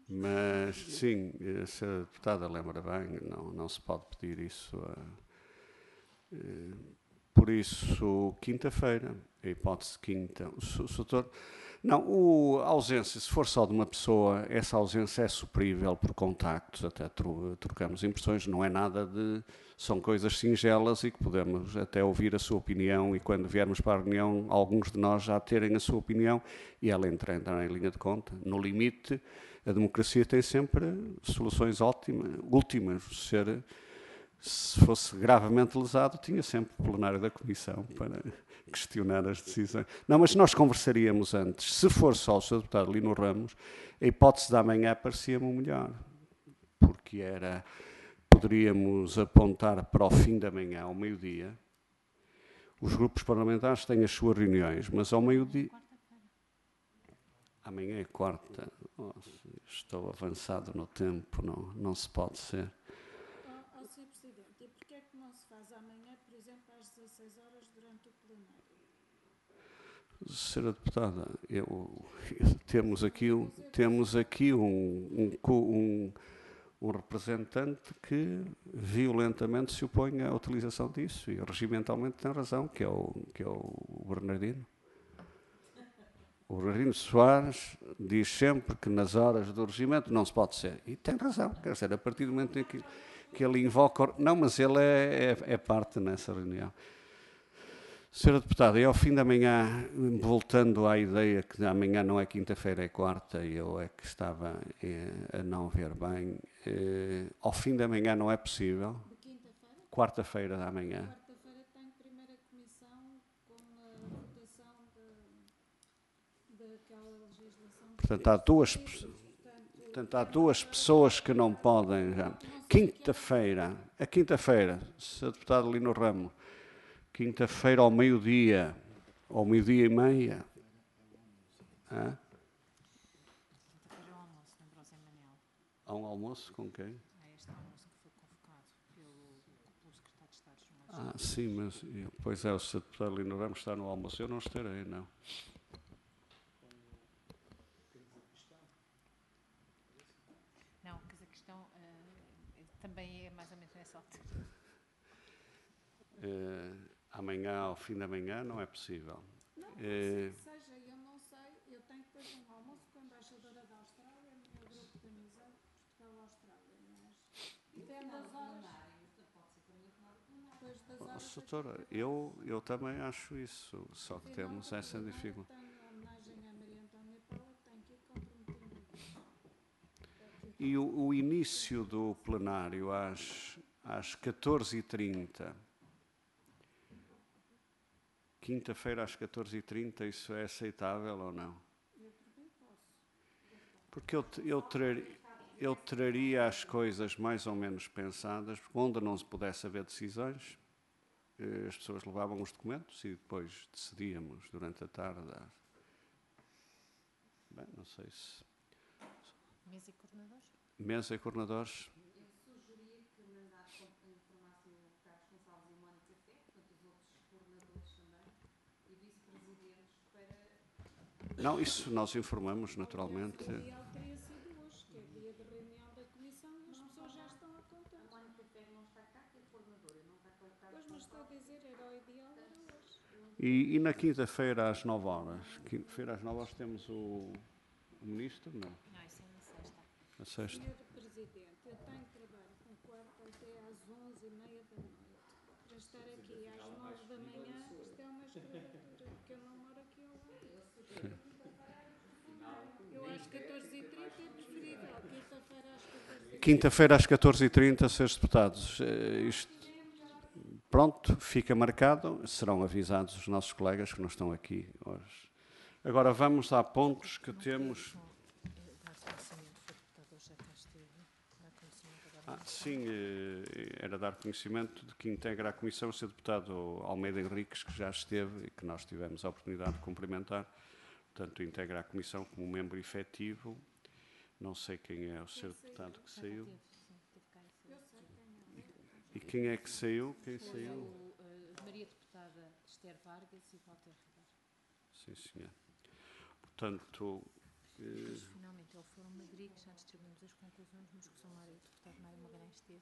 Mas, sim, a senhora deputada lembra bem, não, não se pode pedir isso. A, por isso, quinta-feira, a hipótese de quinta, o doutor... Não, o, a ausência, se for só de uma pessoa, essa ausência é suprível por contactos, até tro, trocamos impressões, não é nada de... São coisas singelas e que podemos até ouvir a sua opinião e quando viermos para a reunião, alguns de nós já terem a sua opinião e ela entra em linha de conta. No limite, a democracia tem sempre soluções ótimas, últimas. Ser, se fosse gravemente lesado, tinha sempre o plenário da Comissão para questionar as decisões. Não, mas nós conversaríamos antes. Se for só o senhor deputado Lino Ramos, a hipótese da manhã parecia-me melhor, porque era, poderíamos apontar para o fim da manhã, ao meio-dia. Os grupos parlamentares têm as suas reuniões, mas ao meio-dia... Amanhã é quarta. Oh, estou avançado no tempo, não, não se pode ser. Ó, senhor Presidente, e porquê é que não se faz amanhã, por exemplo, às dezasseis horas durante o plenário? Senhora deputada, eu, temos aqui, um, temos aqui um, um, um, um representante que violentamente se opõe à utilização disso e regimentalmente tem razão, que é o, que é o Bernardino. O Bernardino Soares diz sempre que nas horas do regimento não se pode ser. E tem razão, quer dizer, a partir do momento em que, que ele invoca... Não, mas ele é, é, é parte nessa reunião. Senhora Deputada, e ao fim da manhã, voltando à ideia que amanhã não é quinta-feira, é quarta, e eu é que estava eh, a não ver bem, eh, ao fim da manhã não é possível. De quinta-feira? Quarta-feira da manhã. Quarta-feira tem primeira comissão com a votação de, daquela legislação. Portanto, há duas, portanto, há duas pessoas que não podem. Quinta-feira, a quinta-feira, Senhor Deputado Lino Ramos, quinta-feira ao meio-dia, ao meio-dia e meia. Hã? Quinta-feira é o almoço, lembrou Zé Manuel. Há um almoço com quem? É este almoço que foi convocado pelo, pelo secretário de Estado dos Jornais. Ah, sim, mas pois é, o senhor Deputado Lino Ramos está no almoço. Eu não estarei, não. Não, mas a questão uh, também é mais ou menos nessa altura. Uh, amanhã, ao fim da manhã, não é possível. Não, pode Uh, ser que seja, eu não sei, eu tenho depois um almoço com a embaixadora da Austrália, no meu grupo de amizade, Portugal-Austrália, mas depende das horas. Depois das oh, horas. doutora, eu, eu também acho isso, só que temos essa dificuldade. Tenho homenagem à Maria Antónia Paula, tenho que ir comprometer-me. E o, o início do plenário às, às catorze e trinta, quinta-feira às catorze e trinta, isso é aceitável ou não? Porque eu, eu, trar, eu traria as coisas mais ou menos pensadas, onde não se pudesse haver decisões, as pessoas levavam os documentos e depois decidíamos durante a tarde. Bem, não sei se... Mesa e coordenadores? Mesa e coordenadores. Eu sugeria que mandasse a informação ao deputado Gonçalves e Mónica Fé, portanto os outros coordenadores também, e vice-presidentes para... Não, isso nós informamos naturalmente. O ideal teria sido hoje, que é dia de reunião da comissão e as pessoas já estão a contar. A Mónica Fé não está cá, que é coordenadora, não está cá. Pois, mas estou a dizer, era o ideal, era hoje. E, e na quinta-feira às nove horas? Quinta-feira às nove horas temos o, o ministro? Não. Não, isso é na sexta. Na sexta. senhor Presidente, eu tenho trabalho com quarta até às onze e meia da noite. Para estar aqui às nove da manhã, isto é uma escravatura, porque eu não moro aqui ao lado. Eu às catorze e trinta é preferível, quinta-feira às catorze e trinta. Quinta-feira às catorze e trinta, senhores deputados. Eh, isto, pronto, fica marcado. Serão avisados os nossos colegas que não estão aqui hoje. Agora vamos a pontos que temos... Ah, sim, era dar conhecimento de que integra a Comissão o senhor Deputado Almeida Henriques, que já esteve e que nós tivemos a oportunidade de cumprimentar. Portanto, integra a Comissão como membro efetivo. Não sei quem é o senhor Deputado que saiu. E quem é que saiu? Quem saiu? Maria Deputada Esther Vargas e Walter Ribeiro. Sim, senhor. Portanto, Mas, finalmente, ele foi a Madrid, que já distribuímos as conclusões, mas que o Sr. Deputado Mário Magalhães esteve.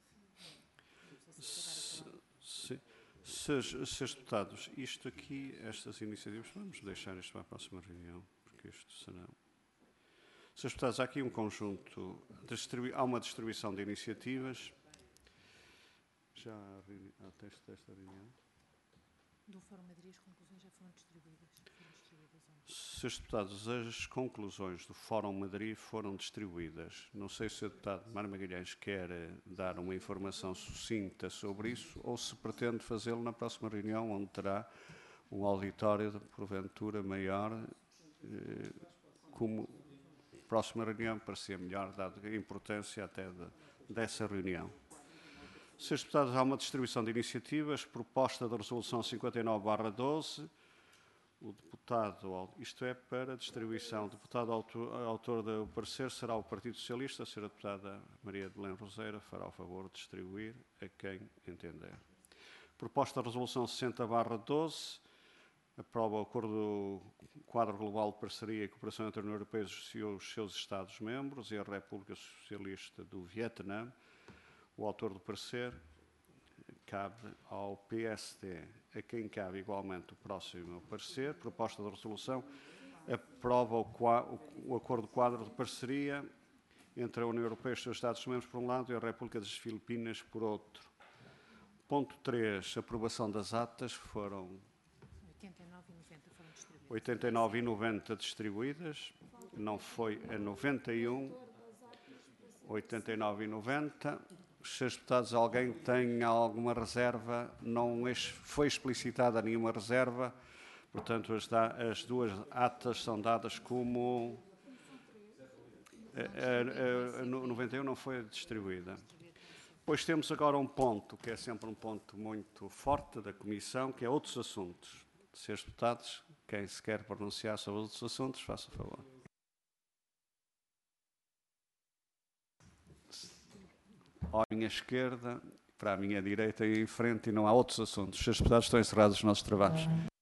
Se, se, se, se, deputados, isto aqui, estas iniciativas, vamos deixar isto para a próxima reunião, porque isto será... Senhores deputados, há aqui um conjunto, de há uma distribuição de iniciativas. Já há, há texto desta reunião? Do Fórum Madrid, as conclusões já foram distribuídas. Foram distribuídas ontem. Senhores deputados, as conclusões do Fórum Madrid foram distribuídas. Não sei se o deputado Mário Magalhães quer dar uma informação sucinta sobre isso ou se pretende fazê-lo na próxima reunião, onde terá um auditório, de, porventura, maior, eh, como próxima reunião parecia melhor, dado a importância até de, dessa reunião. Senhores deputados, há uma distribuição de iniciativas, proposta da resolução cinquenta e nove barra doze, o deputado, isto é para distribuição, o deputado autor, autor do parecer será o Partido Socialista, a senhora deputada Maria de Belém Roseira fará o favor de distribuir a quem entender. Proposta da resolução sessenta barra doze, aprova o Acordo Quadro Global de Parceria e Cooperação entre a União Europeia e os seus Estados-membros e a República Socialista do Vietnã. O autor do parecer cabe ao P S D, a quem cabe igualmente o próximo parecer. Proposta de resolução aprova o, o Acordo Quadro de Parceria entre a União Europeia e os seus Estados-membros por um lado e a República das Filipinas por outro. Ponto três, aprovação das atas, foram oitenta e nove e noventa foram distribuídas. oitenta e nove e noventa distribuídas, não foi a noventa e um, oitenta e nove e noventa. Senhores deputados, alguém tem alguma reserva? Não foi explicitada nenhuma reserva, portanto as, da, as duas atas são dadas como... A, a, a, a noventa e um não foi distribuída. Depois temos agora um ponto, que é sempre um ponto muito forte da Comissão, que é outros assuntos. Senhores deputados, quem se quer pronunciar sobre outros assuntos, faça favor. À minha esquerda, para a minha direita e em frente, e não há outros assuntos. Senhores deputados, estão encerrados os nossos trabalhos.